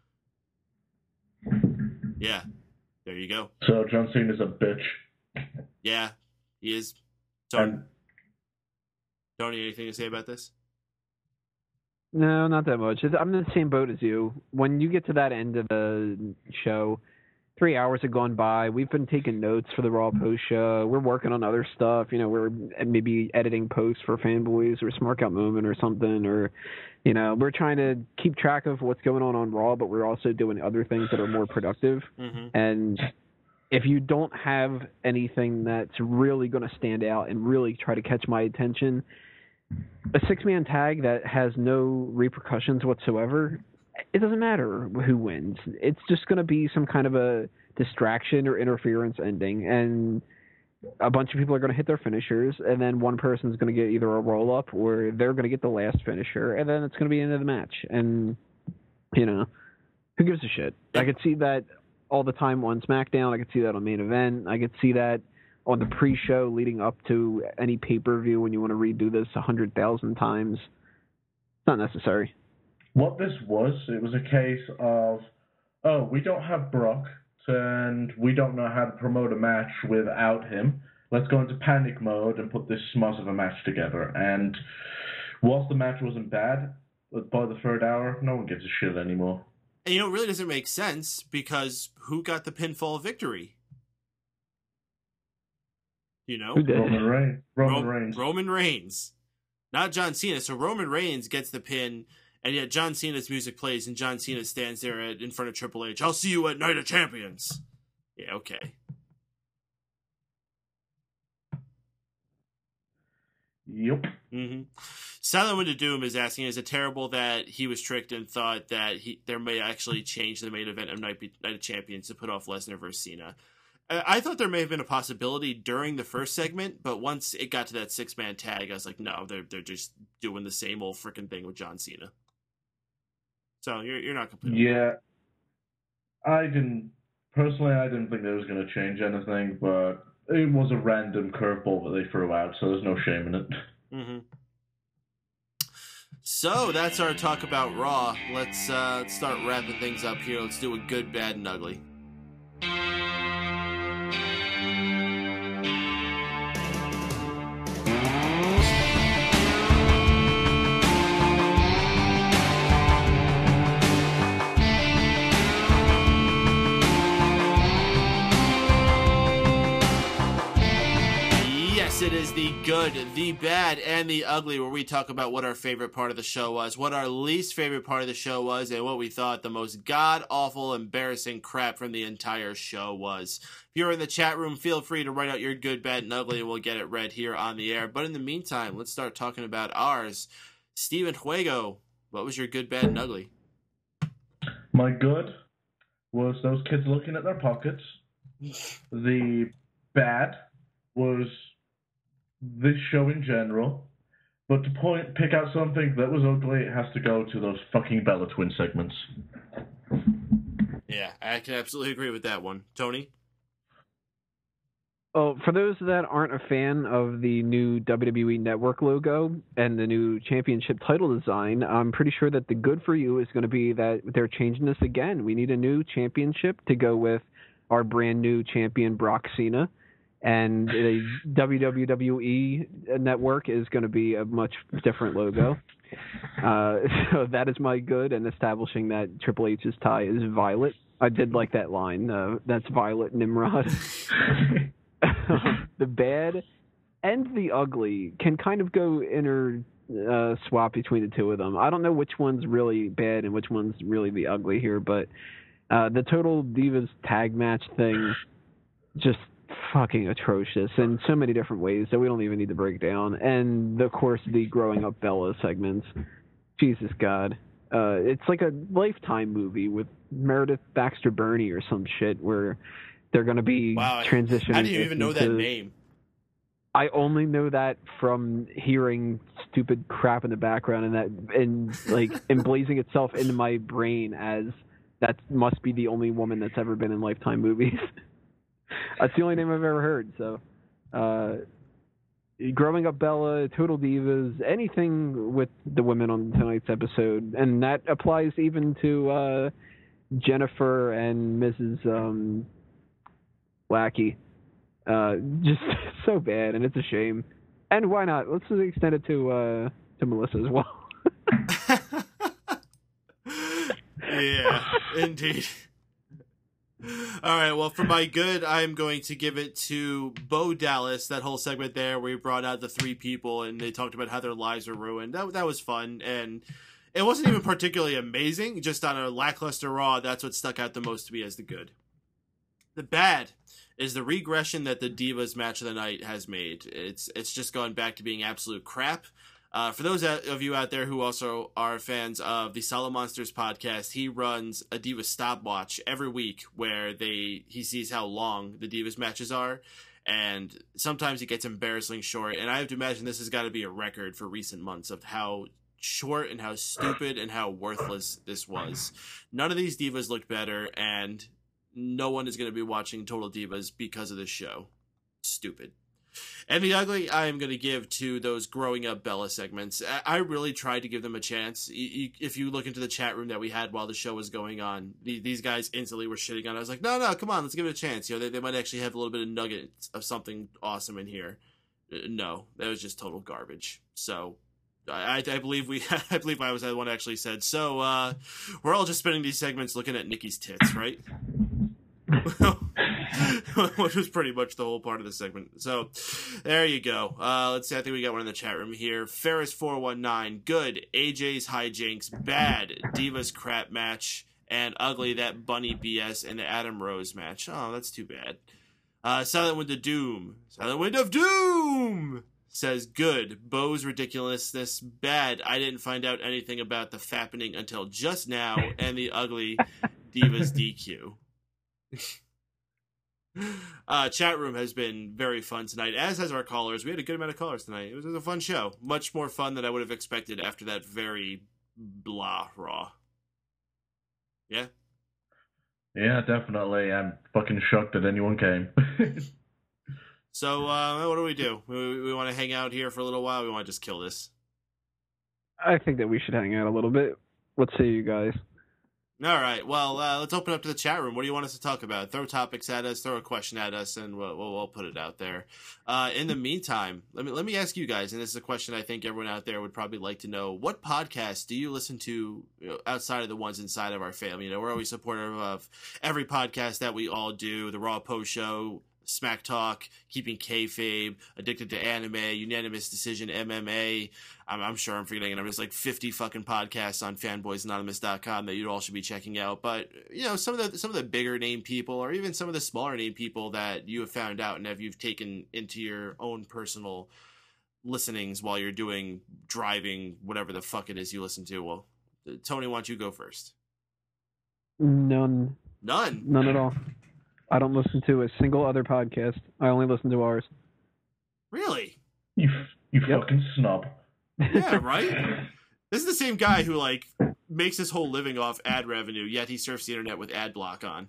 Yeah. There you go. So John Cena's a bitch. Yeah, he is. Tony, and- Tony, anything to say about this? No, not that much. I'm in the same boat as you. When you get to that end of the show, three hours have gone by. We've been taking notes for the Raw post show. We're working on other stuff. You know, we're maybe editing posts for Fanboys or Smart Out Moment or something, or You know, we're trying to keep track of what's going on on Raw, but we're also doing other things that are more productive. Mm-hmm. And if you don't have anything that's really going to stand out and really try to catch my attention, a six-man tag that has no repercussions whatsoever, it doesn't matter who wins. It's just going to be some kind of a distraction or interference ending, and a bunch of people are going to hit their finishers, and then one person's going to get either a roll-up or they're going to get the last finisher, and then it's going to be the end of the match. And, you know, who gives a shit? I could see that all the time on SmackDown. I could see that on Main Event. I could see that on the pre-show leading up to any pay-per-view when you want to redo this a hundred thousand times. It's not necessary. What this was, it was a case of, oh, we don't have Brock, and we don't know how to promote a match without him. Let's go into panic mode and put this smoz of a match together. And whilst the match wasn't bad, by the third hour, no one gives a shit anymore. And, you know, it really doesn't make sense, because who got the pinfall victory? You know? Who did? Roman Reigns. Roman Ro- Reigns. Roman Reigns. Not John Cena. So Roman Reigns gets the pin, and yet John Cena's music plays, and John Cena stands there at, in front of Triple H. I'll see you at Night of Champions. Yeah, okay. Yep. Mm-hmm. Silent Wind of Doom is asking, is it terrible that he was tricked and thought that he there may actually change the main event of Night, Night of Champions to put off Lesnar versus Cena? I thought there may have been a possibility during the first segment, but once it got to that six-man tag, I was like, no, they're they're just doing the same old freaking thing with John Cena. So you're you're not completely Yeah. I didn't, personally, I didn't think they was going to change anything, but it was a random curveball that they threw out, so there's no shame in it. Mm-hmm. So that's our talk about Raw. Let's, uh, let's start wrapping things up here. Let's do a good, bad, and ugly. It is the good, the bad, and the ugly, where we talk about what our favorite part of the show was, what our least favorite part of the show was, and what we thought the most god-awful, embarrassing crap from the entire show was. If you're in the chat room, feel free to write out your good, bad, and ugly, and we'll get it read here on the air. But in the meantime, let's start talking about ours. Steven Fuego, what was your good, bad, and ugly? My good was those kids looking at their pockets. The bad was this show in general, but to point pick out something that was ugly, it has to go to those fucking Bella Twin segments. Yeah, I can absolutely agree with that one. Tony? Oh, for those that aren't a fan of the new W W E Network logo and the new championship title design, I'm pretty sure that the good for you is going to be that they're changing this again. We need a new championship to go with our brand new champion Brock Cena. And the W W E Network is going to be a much different logo. Uh, so that is my good, and establishing that Triple H's tie is violet. I did like that line. Uh, that's Violet Nimrod. The bad and the ugly can kind of go inter uh, swap between the two of them. I don't know which one's really bad and which one's really the ugly here, but uh, the Total Divas tag match thing just fucking atrocious in so many different ways that we don't even need to break down. And of course the growing up Bella segments. Jesus God. Uh, it's like a Lifetime movie with Meredith Baxter Birney or some shit where they're going to be wow, transitioning. How do you even know that into, name? I only know that from hearing stupid crap in the background and that and like emblazing itself into my brain as that must be the only woman that's ever been in Lifetime movies. That's the only name I've ever heard. So, uh, growing up Bella, Total Divas, anything with the women on tonight's episode, and that applies even to uh, Jennifer and Missus Um, Lackey. Uh, just so bad, and it's a shame. And why not? Let's just extend it to uh, to Melissa as well. Yeah, indeed. All right, well, for my good, I'm going to give it to Bo Dallas, that whole segment there where he brought out the three people and they talked about how their lives were ruined. That that was fun, and It wasn't even particularly amazing. Just on a lackluster Raw, that's what stuck out the most to me as the good. The bad is the regression that the Divas match of the night has made. It's it's just gone back to being absolute crap. Uh, for those of you out there who also are fans of the Solid Monsters podcast, he runs a Divas stopwatch every week where they he sees how long the Divas matches are, and sometimes it gets embarrassingly short. And I have to imagine this has got to be a record for recent months of how short and how stupid and how worthless this was. None of these Divas looked better, and no one is going to be watching Total Divas because of this show. Stupid. And the ugly, I am going to give to those growing up Bella segments. I really tried to give them a chance. If you look into the chat room that we had while the show was going on, these guys instantly were shitting on it. I was like, no, no, come on, let's give it a chance. You know, they, they might actually have a little bit of nuggets of something awesome in here. No, that was just total garbage. So I, I believe we, I believe I was the one who actually said, so uh, we're all just spending these segments looking at Nikki's tits, right? Which was pretty much the whole part of the segment. So there you go. Uh, let's see. I think we got one in the chat room here. Ferris four one nine. Good. A J's hijinks. Bad. Divas crap match. And ugly. That bunny B S and the Adam Rose match. Oh, that's too bad. Uh, Silent Wind of Doom. Silent Wind of Doom says good. Bo's ridiculousness. Bad. I didn't find out anything about the fappening until just now. And the ugly Divas D Q. Uh, chat room has been very fun tonight, as has our callers. We had a good amount of callers tonight. It was, it was a fun show. Much more fun than I would have expected after that very blah Raw. Yeah? Yeah, definitely. I'm fucking shocked that anyone came. So, uh, what do we do? We, we want to hang out here for a little while? We want to just kill this? I think that we should hang out a little bit. What say you guys? All right. Well, uh, let's open up to the chat room. What do you want us to talk about? Throw topics at us, throw a question at us, and we'll, we'll, we'll put it out there. Uh, in the meantime, let me let me ask you guys, and this is a question I think everyone out there would probably like to know. What podcasts do you listen to, you know, outside of the ones inside of our family? You know, we're always supportive of every podcast that we all do, the Raw Post Show, Smack Talk, Keeping Kayfabe, Addicted to Anime, Unanimous Decision M M A. I'm, I'm sure I'm forgetting, and there's like fifty fucking podcasts on fanboys anonymous dot com that you all should be checking out. But you know, some of the some of the bigger name people, or even some of the smaller name people that you have found out and have you've taken into your own personal listenings while you're doing driving, whatever the fuck it is you listen to. Well, Tony, why don't you go first? None. None. None at all. I don't listen to a single other podcast. I only listen to ours. Really? You you Yep. fucking snob. Yeah, right? This is the same guy who, like, makes his whole living off ad revenue, yet he surfs the internet with ad block on.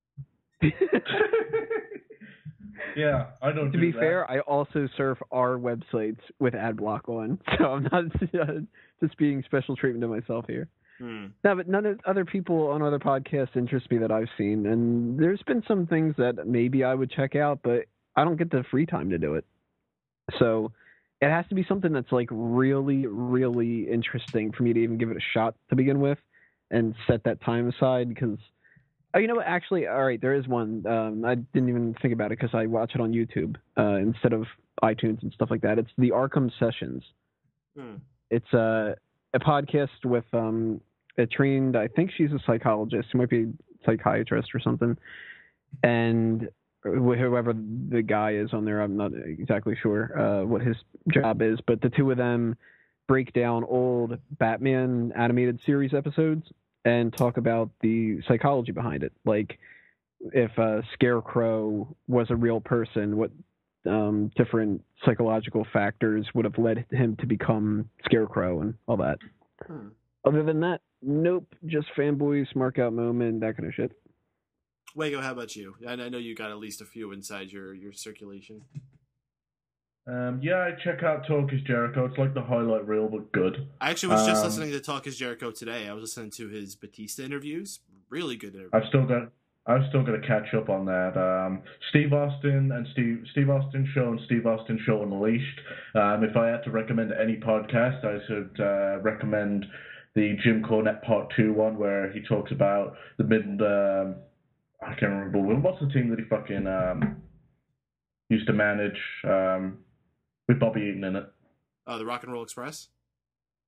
Yeah, I don't To do be that. fair, I also surf our websites with ad block on, so I'm not uh, just being special treatment to myself here. Hmm. No, but none of other people on other podcasts interest me that I've seen, and there's been some things that maybe I would check out, but I don't get the free time to do it. So it has to be something that's like really, really interesting for me to even give it a shot to begin with, and set that time aside. Because, oh, you know what? Actually, all right, there is one. Um, I didn't even think about it because I watch it on YouTube uh, instead of iTunes and stuff like that. It's the Arkham Sessions. Hmm. It's a a podcast with um. a trained, I think she's a psychologist. She might be a psychiatrist or something. And whoever the guy is on there, I'm not exactly sure uh, what his job is. But the two of them break down old Batman animated series episodes and talk about the psychology behind it. Like if uh, Scarecrow was a real person, what um, different psychological factors would have led him to become Scarecrow and all that. Hmm. Other than that, nope. Just fanboys, mark out moment, that kind of shit. Wago, how about you? I I know you got at least a few inside your, your circulation. Um, yeah, I check out Talk is Jericho. It's like the highlight reel, but good. I actually was just Um, listening to Talk is Jericho today. I was listening to his Batista interviews. Really good interviews. I've still got I've still got to catch up on that. Um, Steve Austin and Steve Steve Austin Show and Steve Austin Show Unleashed. Um, if I had to recommend any podcast, I should uh, recommend the Jim Cornette Part Two one, where he talks about the mid. Um, I can't remember what's the team that he fucking um, used to manage um, with Bobby Eaton in it. Uh, the Rock and Roll Express?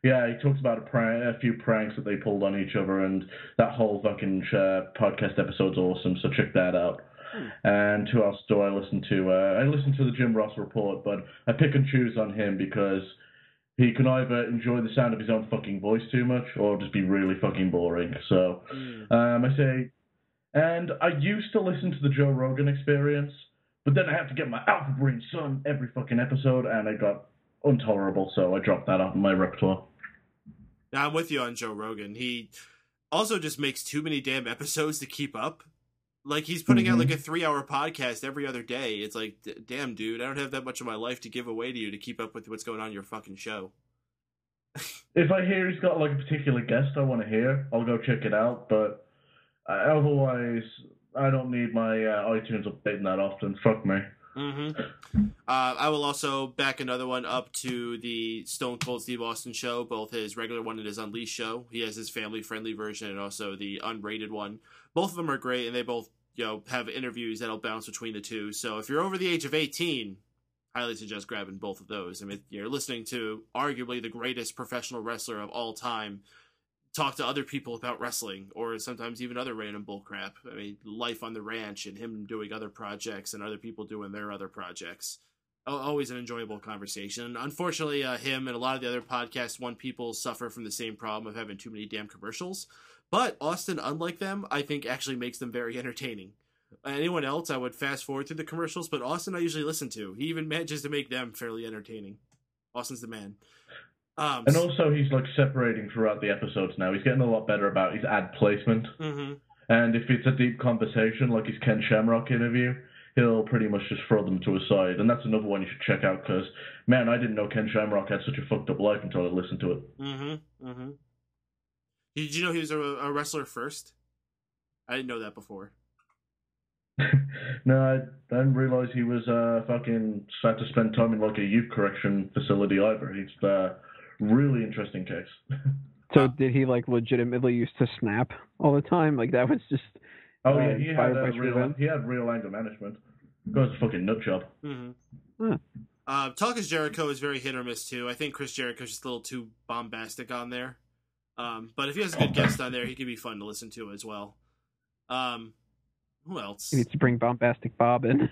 Yeah, he talks about a, prank, a few pranks that they pulled on each other, and that whole fucking uh, podcast episode's awesome, so check that out. Hmm. And who else do I listen to? Uh, I listen to the Jim Ross Report, but I pick and choose on him because he can either enjoy the sound of his own fucking voice too much, or just be really fucking boring. So, hmm. um, I say, and I used to listen to the Joe Rogan Experience, but then I have to get my Alpha Brain son every fucking episode, and it got intolerable, so I dropped that off my repertoire. Now, I'm with you on Joe Rogan. He also just makes too many damn episodes to keep up. Like, he's putting mm-hmm. out like a three-hour podcast every other day. It's like, d- damn, dude, I don't have that much of my life to give away to you to keep up with what's going on in your fucking show. If I hear he's got like a particular guest I want to hear, I'll go check it out, but uh, otherwise, I don't need my uh, iTunes updating that often. Fuck me. Mm-hmm. Uh, I will also back another one up to the Stone Cold Steve Austin show, both his regular one and his Unleashed show. He has his family-friendly version and also the unrated one. Both of them are great, and they both, you know, have interviews that'll bounce between the two. So if you're over the age of eighteen, highly suggest grabbing both of those. I mean, you're listening to arguably the greatest professional wrestler of all time talk to other people about wrestling, or sometimes even other random bullcrap. I mean, life on the ranch and him doing other projects and other people doing their other projects. Always an enjoyable conversation. Unfortunately, uh, him and a lot of the other Podcast One people suffer from the same problem of having too many damn commercials. But Austin, unlike them, I think actually makes them very entertaining. Anyone else, I would fast forward through the commercials, but Austin I usually listen to. He even manages to make them fairly entertaining. Austin's the man. Um, and also, he's like separating throughout the episodes now. He's getting a lot better about his ad placement. Mm-hmm. And if it's a deep conversation, like his Ken Shamrock interview, he'll pretty much just throw them to a side. And that's another one you should check out because, man, I didn't know Ken Shamrock had such a fucked up life until I listened to it. Mm-hmm. Mm-hmm. Did you know he was a, a wrestler first? I didn't know that before. No, I didn't realize he was uh, fucking had to spend time in like a youth correction facility either. He's uh, really interesting case. So did he like legitimately used to snap all the time? Like that was just. Oh uh, yeah, he had uh, real. He had real anger management. That was a fucking nut job. Mm-hmm. Huh. Uh, Talk is Jericho is very hit or miss too. I think Chris Jericho's just a little too bombastic on there. Um, but if he has a good guest on there, he can be fun to listen to as well. Um, who else? He needs to bring Bombastic Bob in.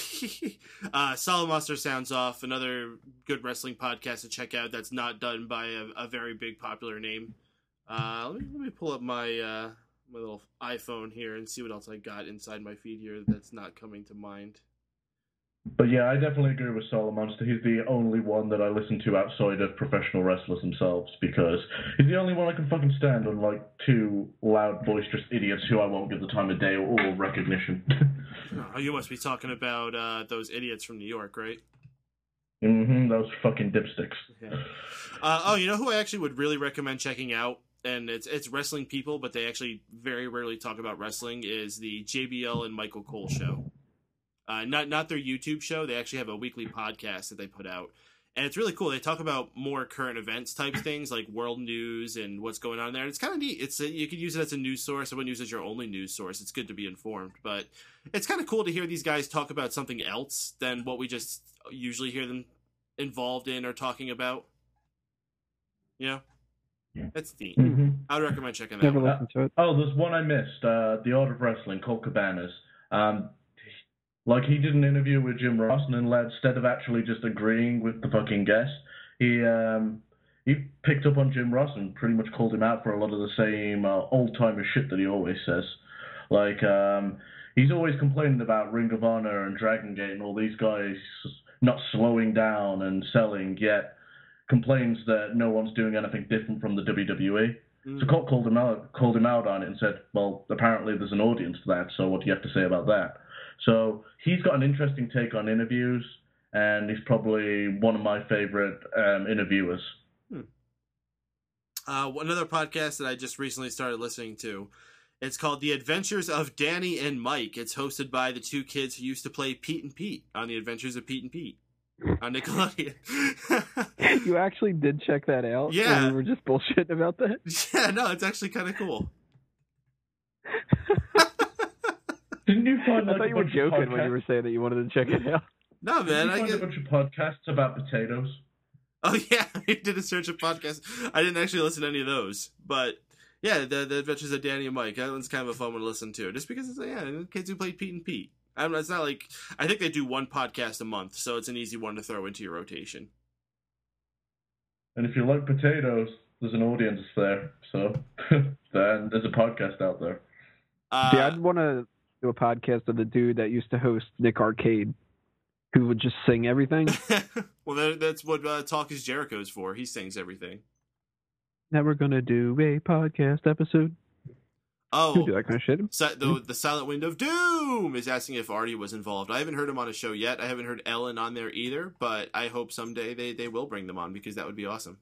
uh, Solid Monster Sounds Off, another good wrestling podcast to check out that's not done by a, a very big popular name. Uh, let me let me pull up my uh, my little iPhone here and see what else I got inside my feed here that's not coming to mind. But yeah, I definitely agree with Solid Monster. He's the only one that I listen to outside of professional wrestlers themselves because he's the only one I can fucking stand, unlike two loud, boisterous idiots who I won't give the time of day or recognition. Oh, you must be talking about uh, those idiots from New York, right? Mm-hmm, those fucking dipsticks. Yeah. Uh, oh, you know who I actually would really recommend checking out? And it's it's wrestling people, but they actually very rarely talk about wrestling, is the J B L and Michael Cole show. Uh, not not their YouTube show. They actually have a weekly podcast that they put out. And it's really cool. They talk about more current events type things, like world news and what's going on there. And it's kind of neat. It's a, you could use it as a news source. I wouldn't use it as your only news source. It's good to be informed. But it's kind of cool to hear these guys talk about something else than what we just usually hear them involved in or talking about. You know? That's neat. Mm-hmm. I would recommend checking that Never out. listened to it. Oh, there's one I missed. Uh, the Art of Wrestling, Colt Cabanas. Um, like, he did an interview with Jim Ross, and then instead of actually just agreeing with the fucking guest, he um, he picked up on Jim Ross and pretty much called him out for a lot of the same uh, old-timer shit that he always says. Like, um, he's always complaining about Ring of Honor and Dragon Gate and all these guys not slowing down and selling, yet complains that no one's doing anything different from the W W E. Mm. So Colt called him out, called him out on it and said, well, apparently there's an audience to that, so what do you have to say about that? So he's got an interesting take on interviews, and he's probably one of my favorite um, interviewers. Hmm. Uh, another podcast that I just recently started listening to, it's called The Adventures of Danny and Mike. It's hosted by the two kids who used to play Pete and Pete on The Adventures of Pete and Pete on Nickelodeon. You actually did check that out? Yeah. And we were just bullshitting about that? Yeah, no, it's actually kind of cool. Didn't you find like I thought you were joking when you were saying that you wanted to check it out. No, man. Did you I find get... a bunch of podcasts about potatoes? Oh yeah, I did a search of podcasts. I didn't actually listen to any of those, but yeah, the the Adventures of Danny and Mike. That one's kind of a fun one to listen to, just because it's yeah, kids who played Pete and Pete. I don't know, it's not like I think they do one podcast a month, so it's an easy one to throw into your rotation. And if you like potatoes, there's an audience there. So then there's a podcast out there. Uh, See, I'd want to do a podcast of the dude that used to host Nick Arcade, who would just sing everything. Well, that, that's what uh, Talk is Jericho's for. He sings everything. Now we're gonna do a podcast episode. Oh, Who do that kind of shit? Si- the the Silent Wind of Doom is asking if Artie was involved. I haven't heard him on a show yet. I haven't heard Ellen on there either, but I hope someday they, they will bring them on because that would be awesome.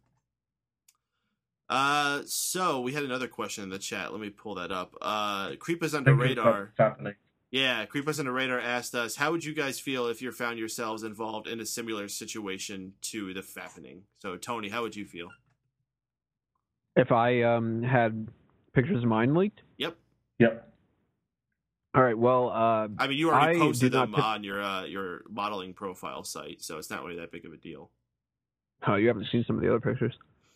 Uh, so we had another question in the chat. Let me pull that up. Uh, Creep Us Under Radar. Yeah, Creep Us Under Radar asked us, how would you guys feel if you found yourselves involved in a similar situation to the Fappening? So, Tony, how would you feel? If I um had pictures of mine leaked? Yep. Yep. All right. Well, uh, I mean, you already I posted did not them tip- on your uh, your modeling profile site, so it's not really that big of a deal. Oh, you haven't seen some of the other pictures.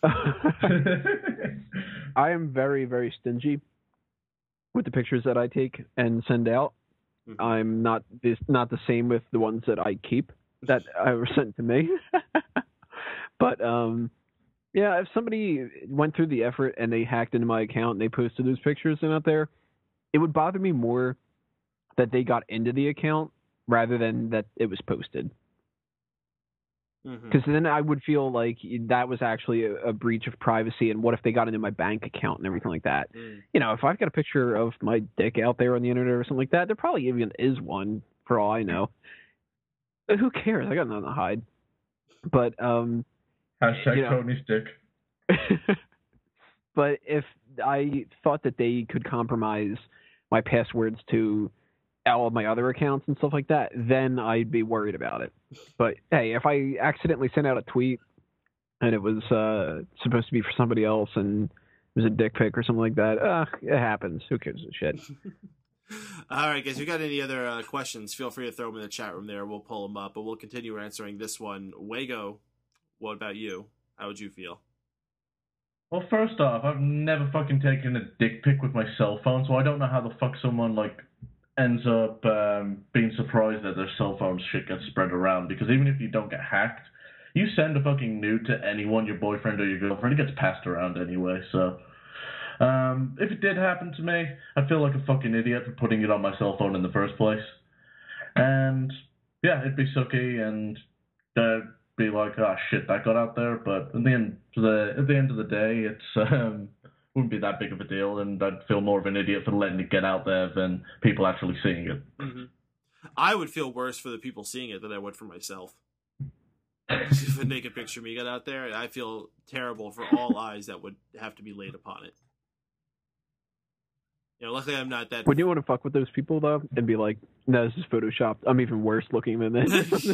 I am very, very stingy with the pictures that I take and send out. Mm-hmm. I'm not this not the same with the ones that I keep that are sent to me. But um, yeah, if somebody went through the effort and they hacked into my account and they posted those pictures out there, it would bother me more that they got into the account rather than that it was posted. Because mm-hmm. then I would feel like that was actually a, a breach of privacy, and what if they got into my bank account and everything like that? Mm. You know, if I've got a picture of my dick out there on the internet or something like that, there probably even is one, for all I know. But who cares? I got nothing to hide. But, um... Hashtag you know, Tony's dick. But if I thought that they could compromise my passwords to all of my other accounts and stuff like that, then I'd be worried about it. But hey, if I accidentally sent out a tweet and it was uh, supposed to be for somebody else and it was a dick pic or something like that, uh, it happens. Who gives a shit? All right, guys, if you got any other uh, questions, feel free to throw them in the chat room there. We'll pull them up, but we'll continue answering this one. Wago, what about you? How would you feel? Well, first off, I've never fucking taken a dick pic with my cell phone, so I don't know how the fuck someone, like, ends up um, being surprised that their cell phone shit gets spread around, because even if you don't get hacked, you send a fucking nude to anyone, your boyfriend or your girlfriend, it gets passed around anyway, so... Um, if it did happen to me, I'd feel like a fucking idiot for putting it on my cell phone in the first place. And, yeah, it'd be sucky, and uh, be like, oh shit, that got out there, but at the end, the, at the end of the day, it's... Um, wouldn't be that big of a deal, and I'd feel more of an idiot for letting it get out there than people actually seeing it. Mm-hmm. I would feel worse for the people seeing it than I would for myself. If a naked picture of me got out there, I feel terrible for all eyes that would have to be laid upon it. You know, luckily I'm not that... Would you want to fuck with those people, though, and be like, no, this is photoshopped. I'm even worse looking than this.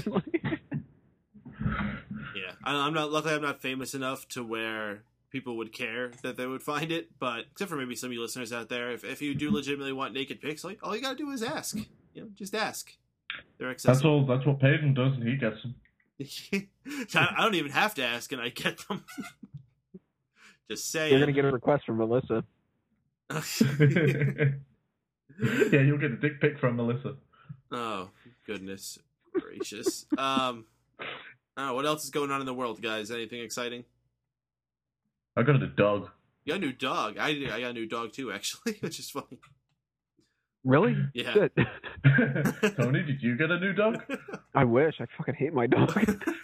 Yeah, I'm not... Luckily I'm not famous enough to where people would care that they would find it, but except for maybe some of you listeners out there, if, if you do legitimately want naked pics, like, all you gotta do is ask. You know, just ask. They're accessible. That's all. That's what Peyton does, and he gets them. I don't even have to ask, and I get them. Just say you're gonna get a request from Melissa. Yeah, you'll get a dick pic from Melissa. Oh, goodness gracious. Um, I don't know, what else is going on in the world, guys? Anything exciting? I got a dog. You got a new dog. I I got a new dog too, actually, which is funny. Really? Yeah. Good. Tony, did you get a new dog? I wish. I fucking hate my dog.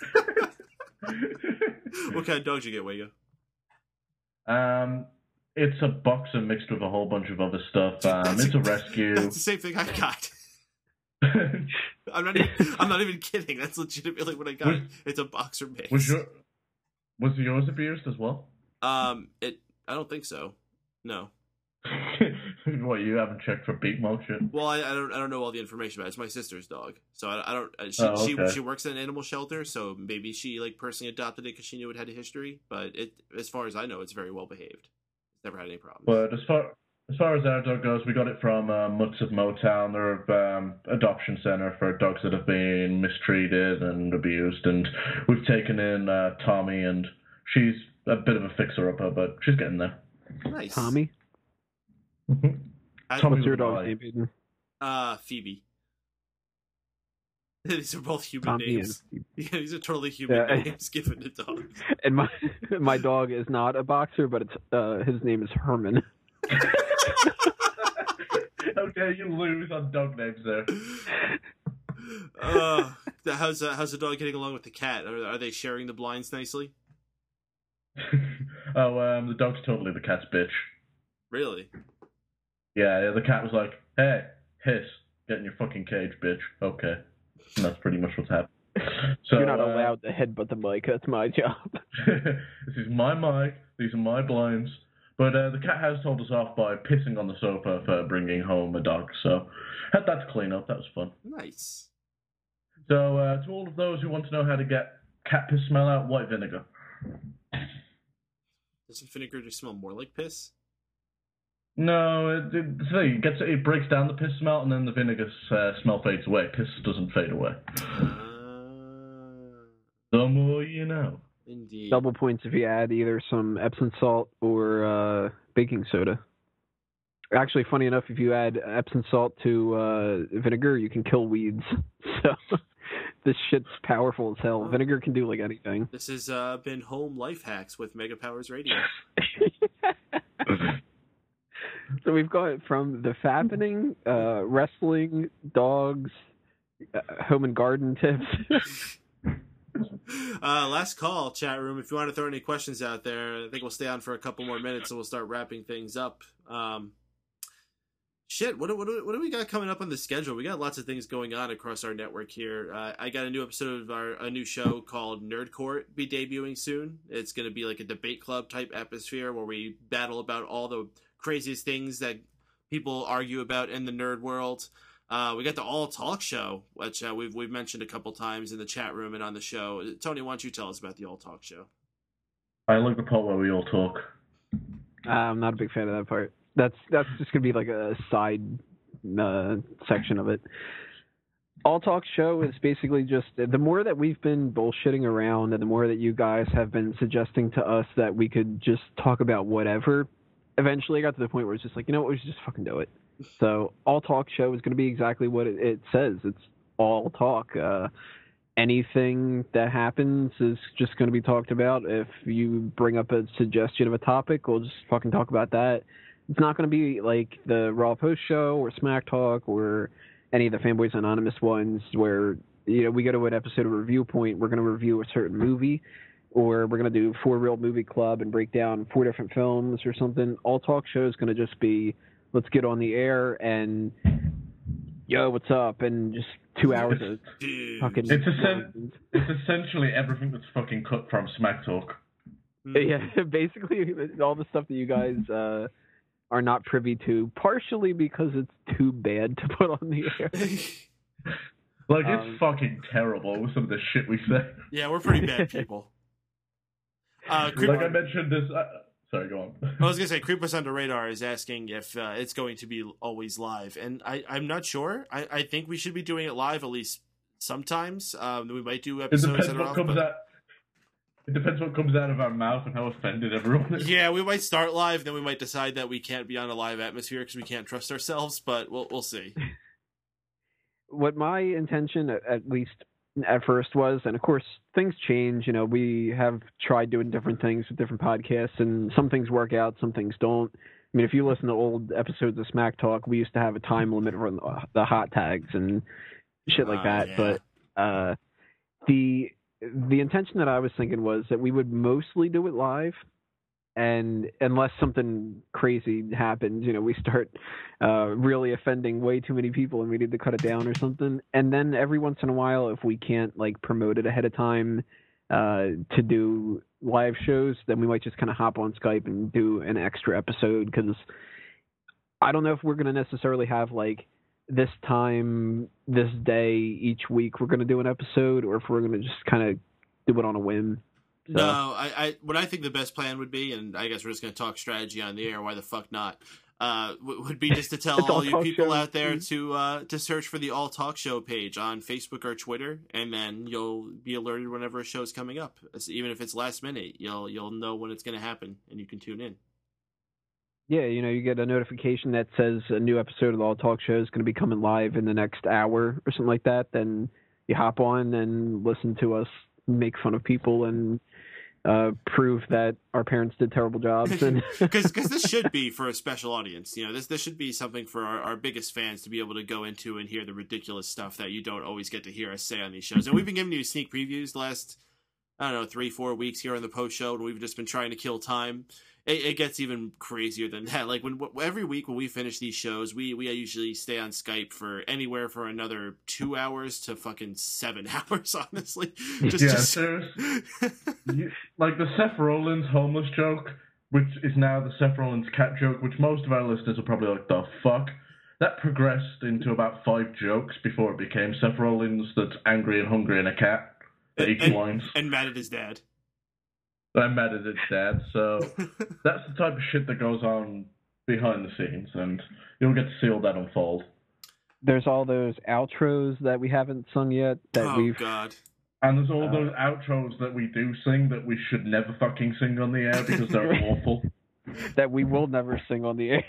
What kind of dog did you get, Wago? Um, it's a boxer mixed with a whole bunch of other stuff. Um, it's a rescue. That's the same thing I got. I'm not. Even, I'm not even kidding. That's legitimately what I got. Was, it's a boxer mix. Was your was yours abused as well? Um, it. I don't think so. No. What, you haven't checked for beak marks yet? Well, I, I don't. I don't know all the information about it. It's my sister's dog, so I, I don't. She, oh, okay. she she works at an animal shelter, so maybe she like personally adopted it because she knew it had a history. But it, as far as I know, it's very well behaved. It's never had any problems. But as far as far as our dog goes, we got it from uh, Mutts of Motown. They're an um, adoption center for dogs that have been mistreated and abused. And we've taken in uh, Tommy, and she's a bit of a fixer-upper, but she's getting there. Nice. Tommy? Mm-hmm. Tommy What's your dog's name, Aiden? Uh, Phoebe. These are both human Tommy names. and Yeah, these are totally human Yeah. names given to dogs. And my my dog is not a boxer, but it's uh, his name is Herman. Okay, you lose on dog names there. Uh, how's uh, how's the dog getting along with the cat? Are, are they sharing the blinds nicely? Oh, um, the dog's totally the cat's bitch. Really? Yeah, yeah, the cat was like, hey, hiss, get in your fucking cage, bitch. Okay. And that's pretty much what's happened. So, You're not uh, allowed to headbutt the mic. That's my job. This is my mic, these are my blinds. But uh, the cat has told us off by pissing on the sofa for bringing home a dog. So had that to clean up. That was fun. Nice. So uh, to all of those who want to know how to get cat piss smell out, white vinegar. Doesn't vinegar just smell more like piss? No, it, it, see, it, gets, it breaks down the piss smell, and then the vinegar uh, smell fades away. Piss doesn't fade away. Uh, The more you know. indeed. Double points if you add either some Epsom salt or uh, baking soda. Actually, funny enough, if you add Epsom salt to uh, vinegar, you can kill weeds. So this shit's powerful as hell. Vinegar can do like anything. This has uh, been Home Life Hacks with Mega Powers Radio. So we've got from the fappening, uh, wrestling, dogs, uh, home and garden tips. Uh, last call, chat room. If you want to throw any questions out there, I think we'll stay on for a couple more minutes and we'll start wrapping things up. Um, shit, what, what, what do we got coming up on the schedule? We got lots of things going on across our network here. Uh, I got a new episode of our a new show called Nerd Court be debuting soon. It's going to be like a debate club type atmosphere where we battle about all the craziest things that people argue about in the nerd world. Uh, we got the All Talk Show, which uh, we've we've mentioned a couple times in the chat room and on the show. Tony, why don't you tell us about the All Talk Show? I like the part where we all talk. Uh, I'm not a big fan of that part. That's that's just gonna be like a side uh, section of it. All Talk Show is basically just the more that we've been bullshitting around, and the more that you guys have been suggesting to us that we could just talk about whatever. Eventually, I got to the point where it's just like, you know what, we should just fucking do it. So, All Talk Show is going to be exactly what it, it says. It's all talk. Uh, anything that happens is just going to be talked about. If you bring up a suggestion of a topic, we'll just fucking talk about that. It's not going to be like the Raw Post Show or Smack Talk or any of the Fanboys Anonymous ones where, you know, we go to an episode of Review Point, we're going to review a certain movie, or we're going to do Four Real Movie Club and break down four different films or something. All Talk Show is going to just be, let's get on the air and, yo, what's up? And just two hours of fucking... It's, essen- it's essentially everything that's fucking cut from Smack Talk. Yeah, basically all the stuff that you guys uh, are not privy to, partially because it's too bad to put on the air. Like, it's Um, fucking terrible with some of the shit we say. Yeah, we're pretty bad people. Uh, Creep- Like I mentioned this... Uh, sorry, go on. I was gonna say, Creep Us Under Radar is asking if uh, it's going to be always live, and I, I'm not sure. I, I think we should be doing it live at least sometimes. Um, we might do It episodes depends that are what off. comes But... out... It depends what comes out of our mouth and how offended everyone is. Yeah, we might start live, then we might decide that we can't be on a live atmosphere because we can't trust ourselves. But we'll we'll see. What my intention, at- at least at first, was, and of course things change. You know, we have tried doing different things with different podcasts, and some things work out, some things don't. I mean, if you listen to old episodes of Smack Talk, we used to have a time limit on the- the hot tags and shit like Oh, that. yeah. But uh, the the intention that I was thinking was that we would mostly do it live. And unless something crazy happens, you know, we start uh, really offending way too many people and we need to cut it down or something. And then every once in a while, if we can't like promote it ahead of time uh, to do live shows, then we might just kind of hop on Skype and do an extra episode. Because I don't know if we're going to necessarily have like this time, this day, each week we're going to do an episode, or if we're going to just kind of do it on a whim. So. No, I, I what I think the best plan would be, and I guess we're just going to talk strategy on the air. Why the fuck not? uh, would be just to tell It's all All you Talk people Show. out there to uh, to search for the All Talk Show page on Facebook or Twitter, and then you'll be alerted whenever a show's coming up. Even if it's last minute, you'll you'll know when it's going to happen, and you can tune in. Yeah, you know, you get a notification that says a new episode of the All Talk Show is going to be coming live in the next hour or something like that. Then you hop on and listen to us make fun of people and uh, prove that our parents did terrible jobs. And Because this should be for a special audience. You know, this this should be something for our, our biggest fans to be able to go into and hear the ridiculous stuff that you don't always get to hear us say on these shows. And we've been giving you sneak previews the last, I don't know, three, four weeks here on the post show, and we've just been trying to kill time. It, it gets even crazier than that. Like when every week when we finish these shows, we we usually stay on Skype for anywhere for another two hours to fucking seven hours. Honestly, just, yeah, just... there's you, like the Seth Rollins homeless joke, which is now the Seth Rollins cat joke, which most of our listeners are probably like, the fuck. That progressed into about five jokes before it became Seth Rollins that's angry and hungry and a cat. And, eighty and, lines. and mad at his dad. I'm mad at its dad, so that's the type of shit that goes on behind the scenes, and you'll get to see all that unfold. there's all those outros that we haven't sung yet that oh, we've. God. And there's all Uh, those outros that we do sing that we should never fucking sing on the air because they're awful. That we will never sing on the air.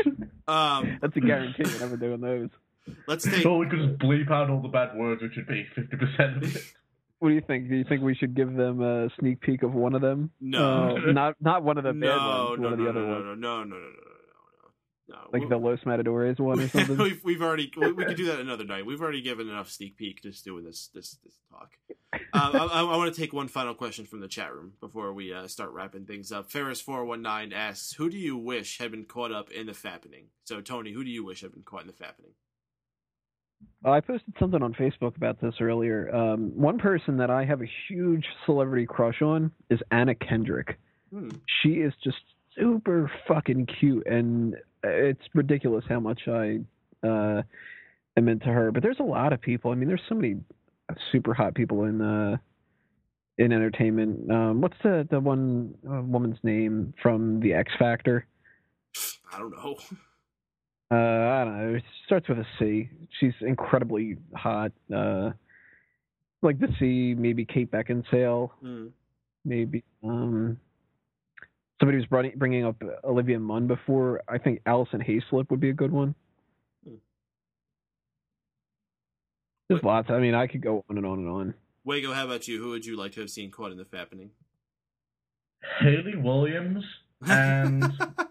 Um, That's a guarantee. We're never doing those. Let's take. So we could just bleep out all the bad words, which would be fifty percent of it. What do you think? Do you think we should give them a sneak peek of one of them? No. Uh, not not one of the no, bad ones. no, one of no, the other no, ones. no, no, no, no, no, no, no, no. Like the Los Matadores one or something. we've we've already we, we could do that another night. We've already given enough sneak peek just doing this this this talk. Um, I, I, I want to take one final question from the chat room before we uh, start wrapping things up. Ferris four one nine asks, "Who do you wish had been caught up in the fappening?" So Tony, who do you wish had been caught in the fappening? I posted something on Facebook about this earlier. Um, one person that I have a huge celebrity crush on is Anna Kendrick. Hmm. She is just super fucking cute, and it's ridiculous how much I uh, am into her. But there's a lot of people. I mean, there's so many super hot people in uh, in entertainment. Um, what's the the one uh, woman's name from the X Factor? I don't know. Uh, I don't know. It starts with a C. She's incredibly hot. Uh, like the C, maybe Kate Beckinsale. Hmm. Maybe. Um, somebody was bringing, bringing up Olivia Munn before. I think Allison Hayslip would be a good one. Hmm. There's lots. I mean, I could go on and on and on. Wago, how about you? Who would you like to have seen caught in the fappening? Haley Williams and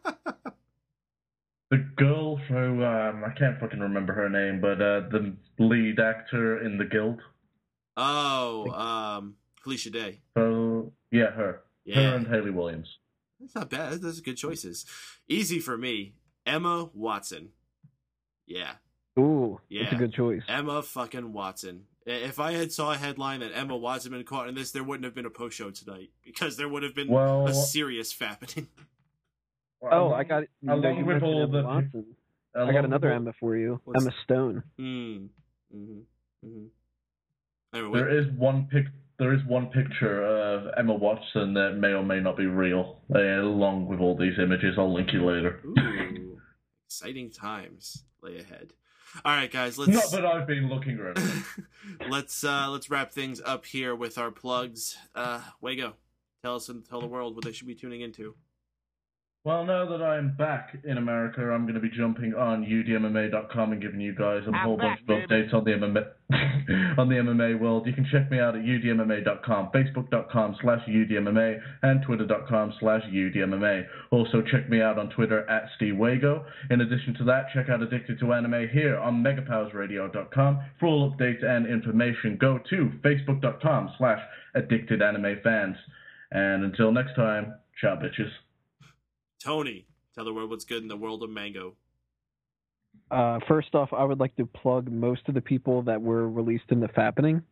the girl who, um, I can't fucking remember her name, but uh, the lead actor in The Guild. Oh, um, Felicia Day. So, yeah, her. Yeah. Her and Haley Williams. That's not bad. Those are good choices. Easy for me. Emma Watson. Yeah. Ooh, Yeah. that's a good choice. Emma fucking Watson. If I had saw a headline that Emma Watson been caught in this, there wouldn't have been a post show tonight because there would have been Well, a serious fappening. Oh, I got. You know, along you with mentioned all Emma the- Watson. I along got another with- Emma for you. What's- Emma Stone. Mm. Mm-hmm. Mm-hmm. Anyway, There is one pic. There is one picture of Emma Watson that may or may not be real, uh, along with all these images. I'll link you later. ooh, exciting times lay ahead. All right, guys, let's Not that I've been looking or anything. let's uh, let's wrap things up here with our plugs. Uh, Wago, tell us and tell the world what they should be tuning into. Well, now that I'm back in America, I'm going to be jumping on U D M M A dot com and giving you guys a I'm whole back, bunch of baby. updates on the M M A on the M M A world. You can check me out at U D M M A dot com, Facebook dot com slash U D M M A, and Twitter dot com slash U D M M A. Also, check me out on Twitter at Steve Wago. In addition to that, check out Addicted to Anime here on Mega Powers Radio dot com. For all updates and information, go to Facebook dot com slash Addicted Anime Fans. And until next time, ciao, bitches. Tony, tell the world what's good in the world of mango. Uh, first off, I would like to plug most of the people that were released in the fappening.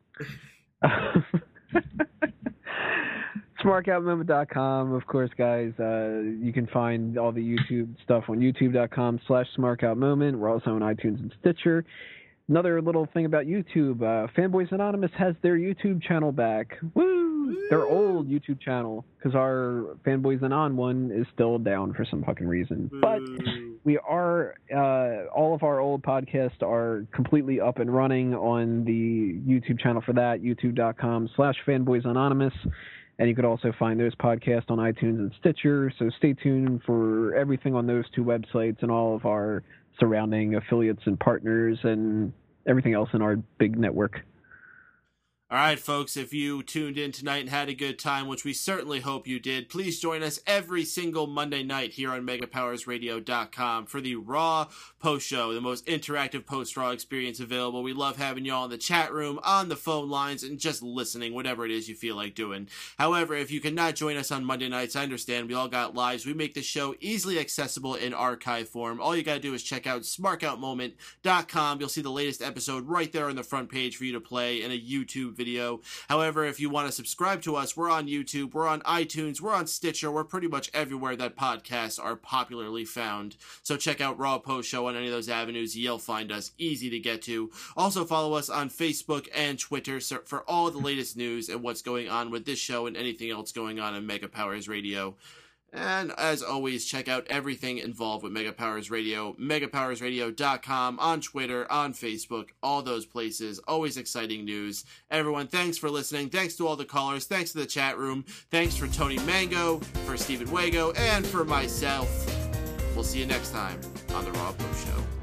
smart out moment dot com, of course, guys. Uh, you can find all the YouTube stuff on youtube dot com slash smartoutmoment. We're also on iTunes and Stitcher. Another little thing about YouTube, uh, Fanboys Anonymous has their YouTube channel back. Woo! from their old YouTube channel, because our Fanboys and On one is still down for some fucking reason. But we are, uh, all of our old podcasts are completely up and running on the YouTube channel for that, youtube.com slash Fanboys Anonymous. And you could also find those podcasts on iTunes and Stitcher. So stay tuned for everything on those two websites and all of our surrounding affiliates and partners and everything else in our big network. All right, folks, if you tuned in tonight and had a good time, which we certainly hope you did, please join us every single Monday night here on mega powers radio dot com for the Raw post show, the most interactive post-Raw experience available. We love having y'all in the chat room, on the phone lines, and just listening, whatever it is you feel like doing. However, if you cannot join us on Monday nights, I understand we all got lives. We make the show easily accessible in archive form. All you got to do is check out smark out moment dot com. You'll see the latest episode right there on the front page for you to play in a YouTube video. However, if you want to subscribe to us, we're on YouTube, we're on iTunes, we're on Stitcher, we're pretty much everywhere that podcasts are popularly found. So check out Raw Post Show on any of those avenues. You'll find us easy to get to. Also follow us on Facebook and Twitter for all the latest news and what's going on with this show and anything else going on in Mega Powers Radio. And as always, check out everything involved with Mega Powers Radio, mega powers radio dot com, on Twitter, on Facebook, all those places. Always exciting news. Everyone, thanks for listening. Thanks to all the callers. Thanks to the chat room. Thanks for Tony Mango, for Stephen Wago, and for myself. We'll see you next time on the Raw Post Show.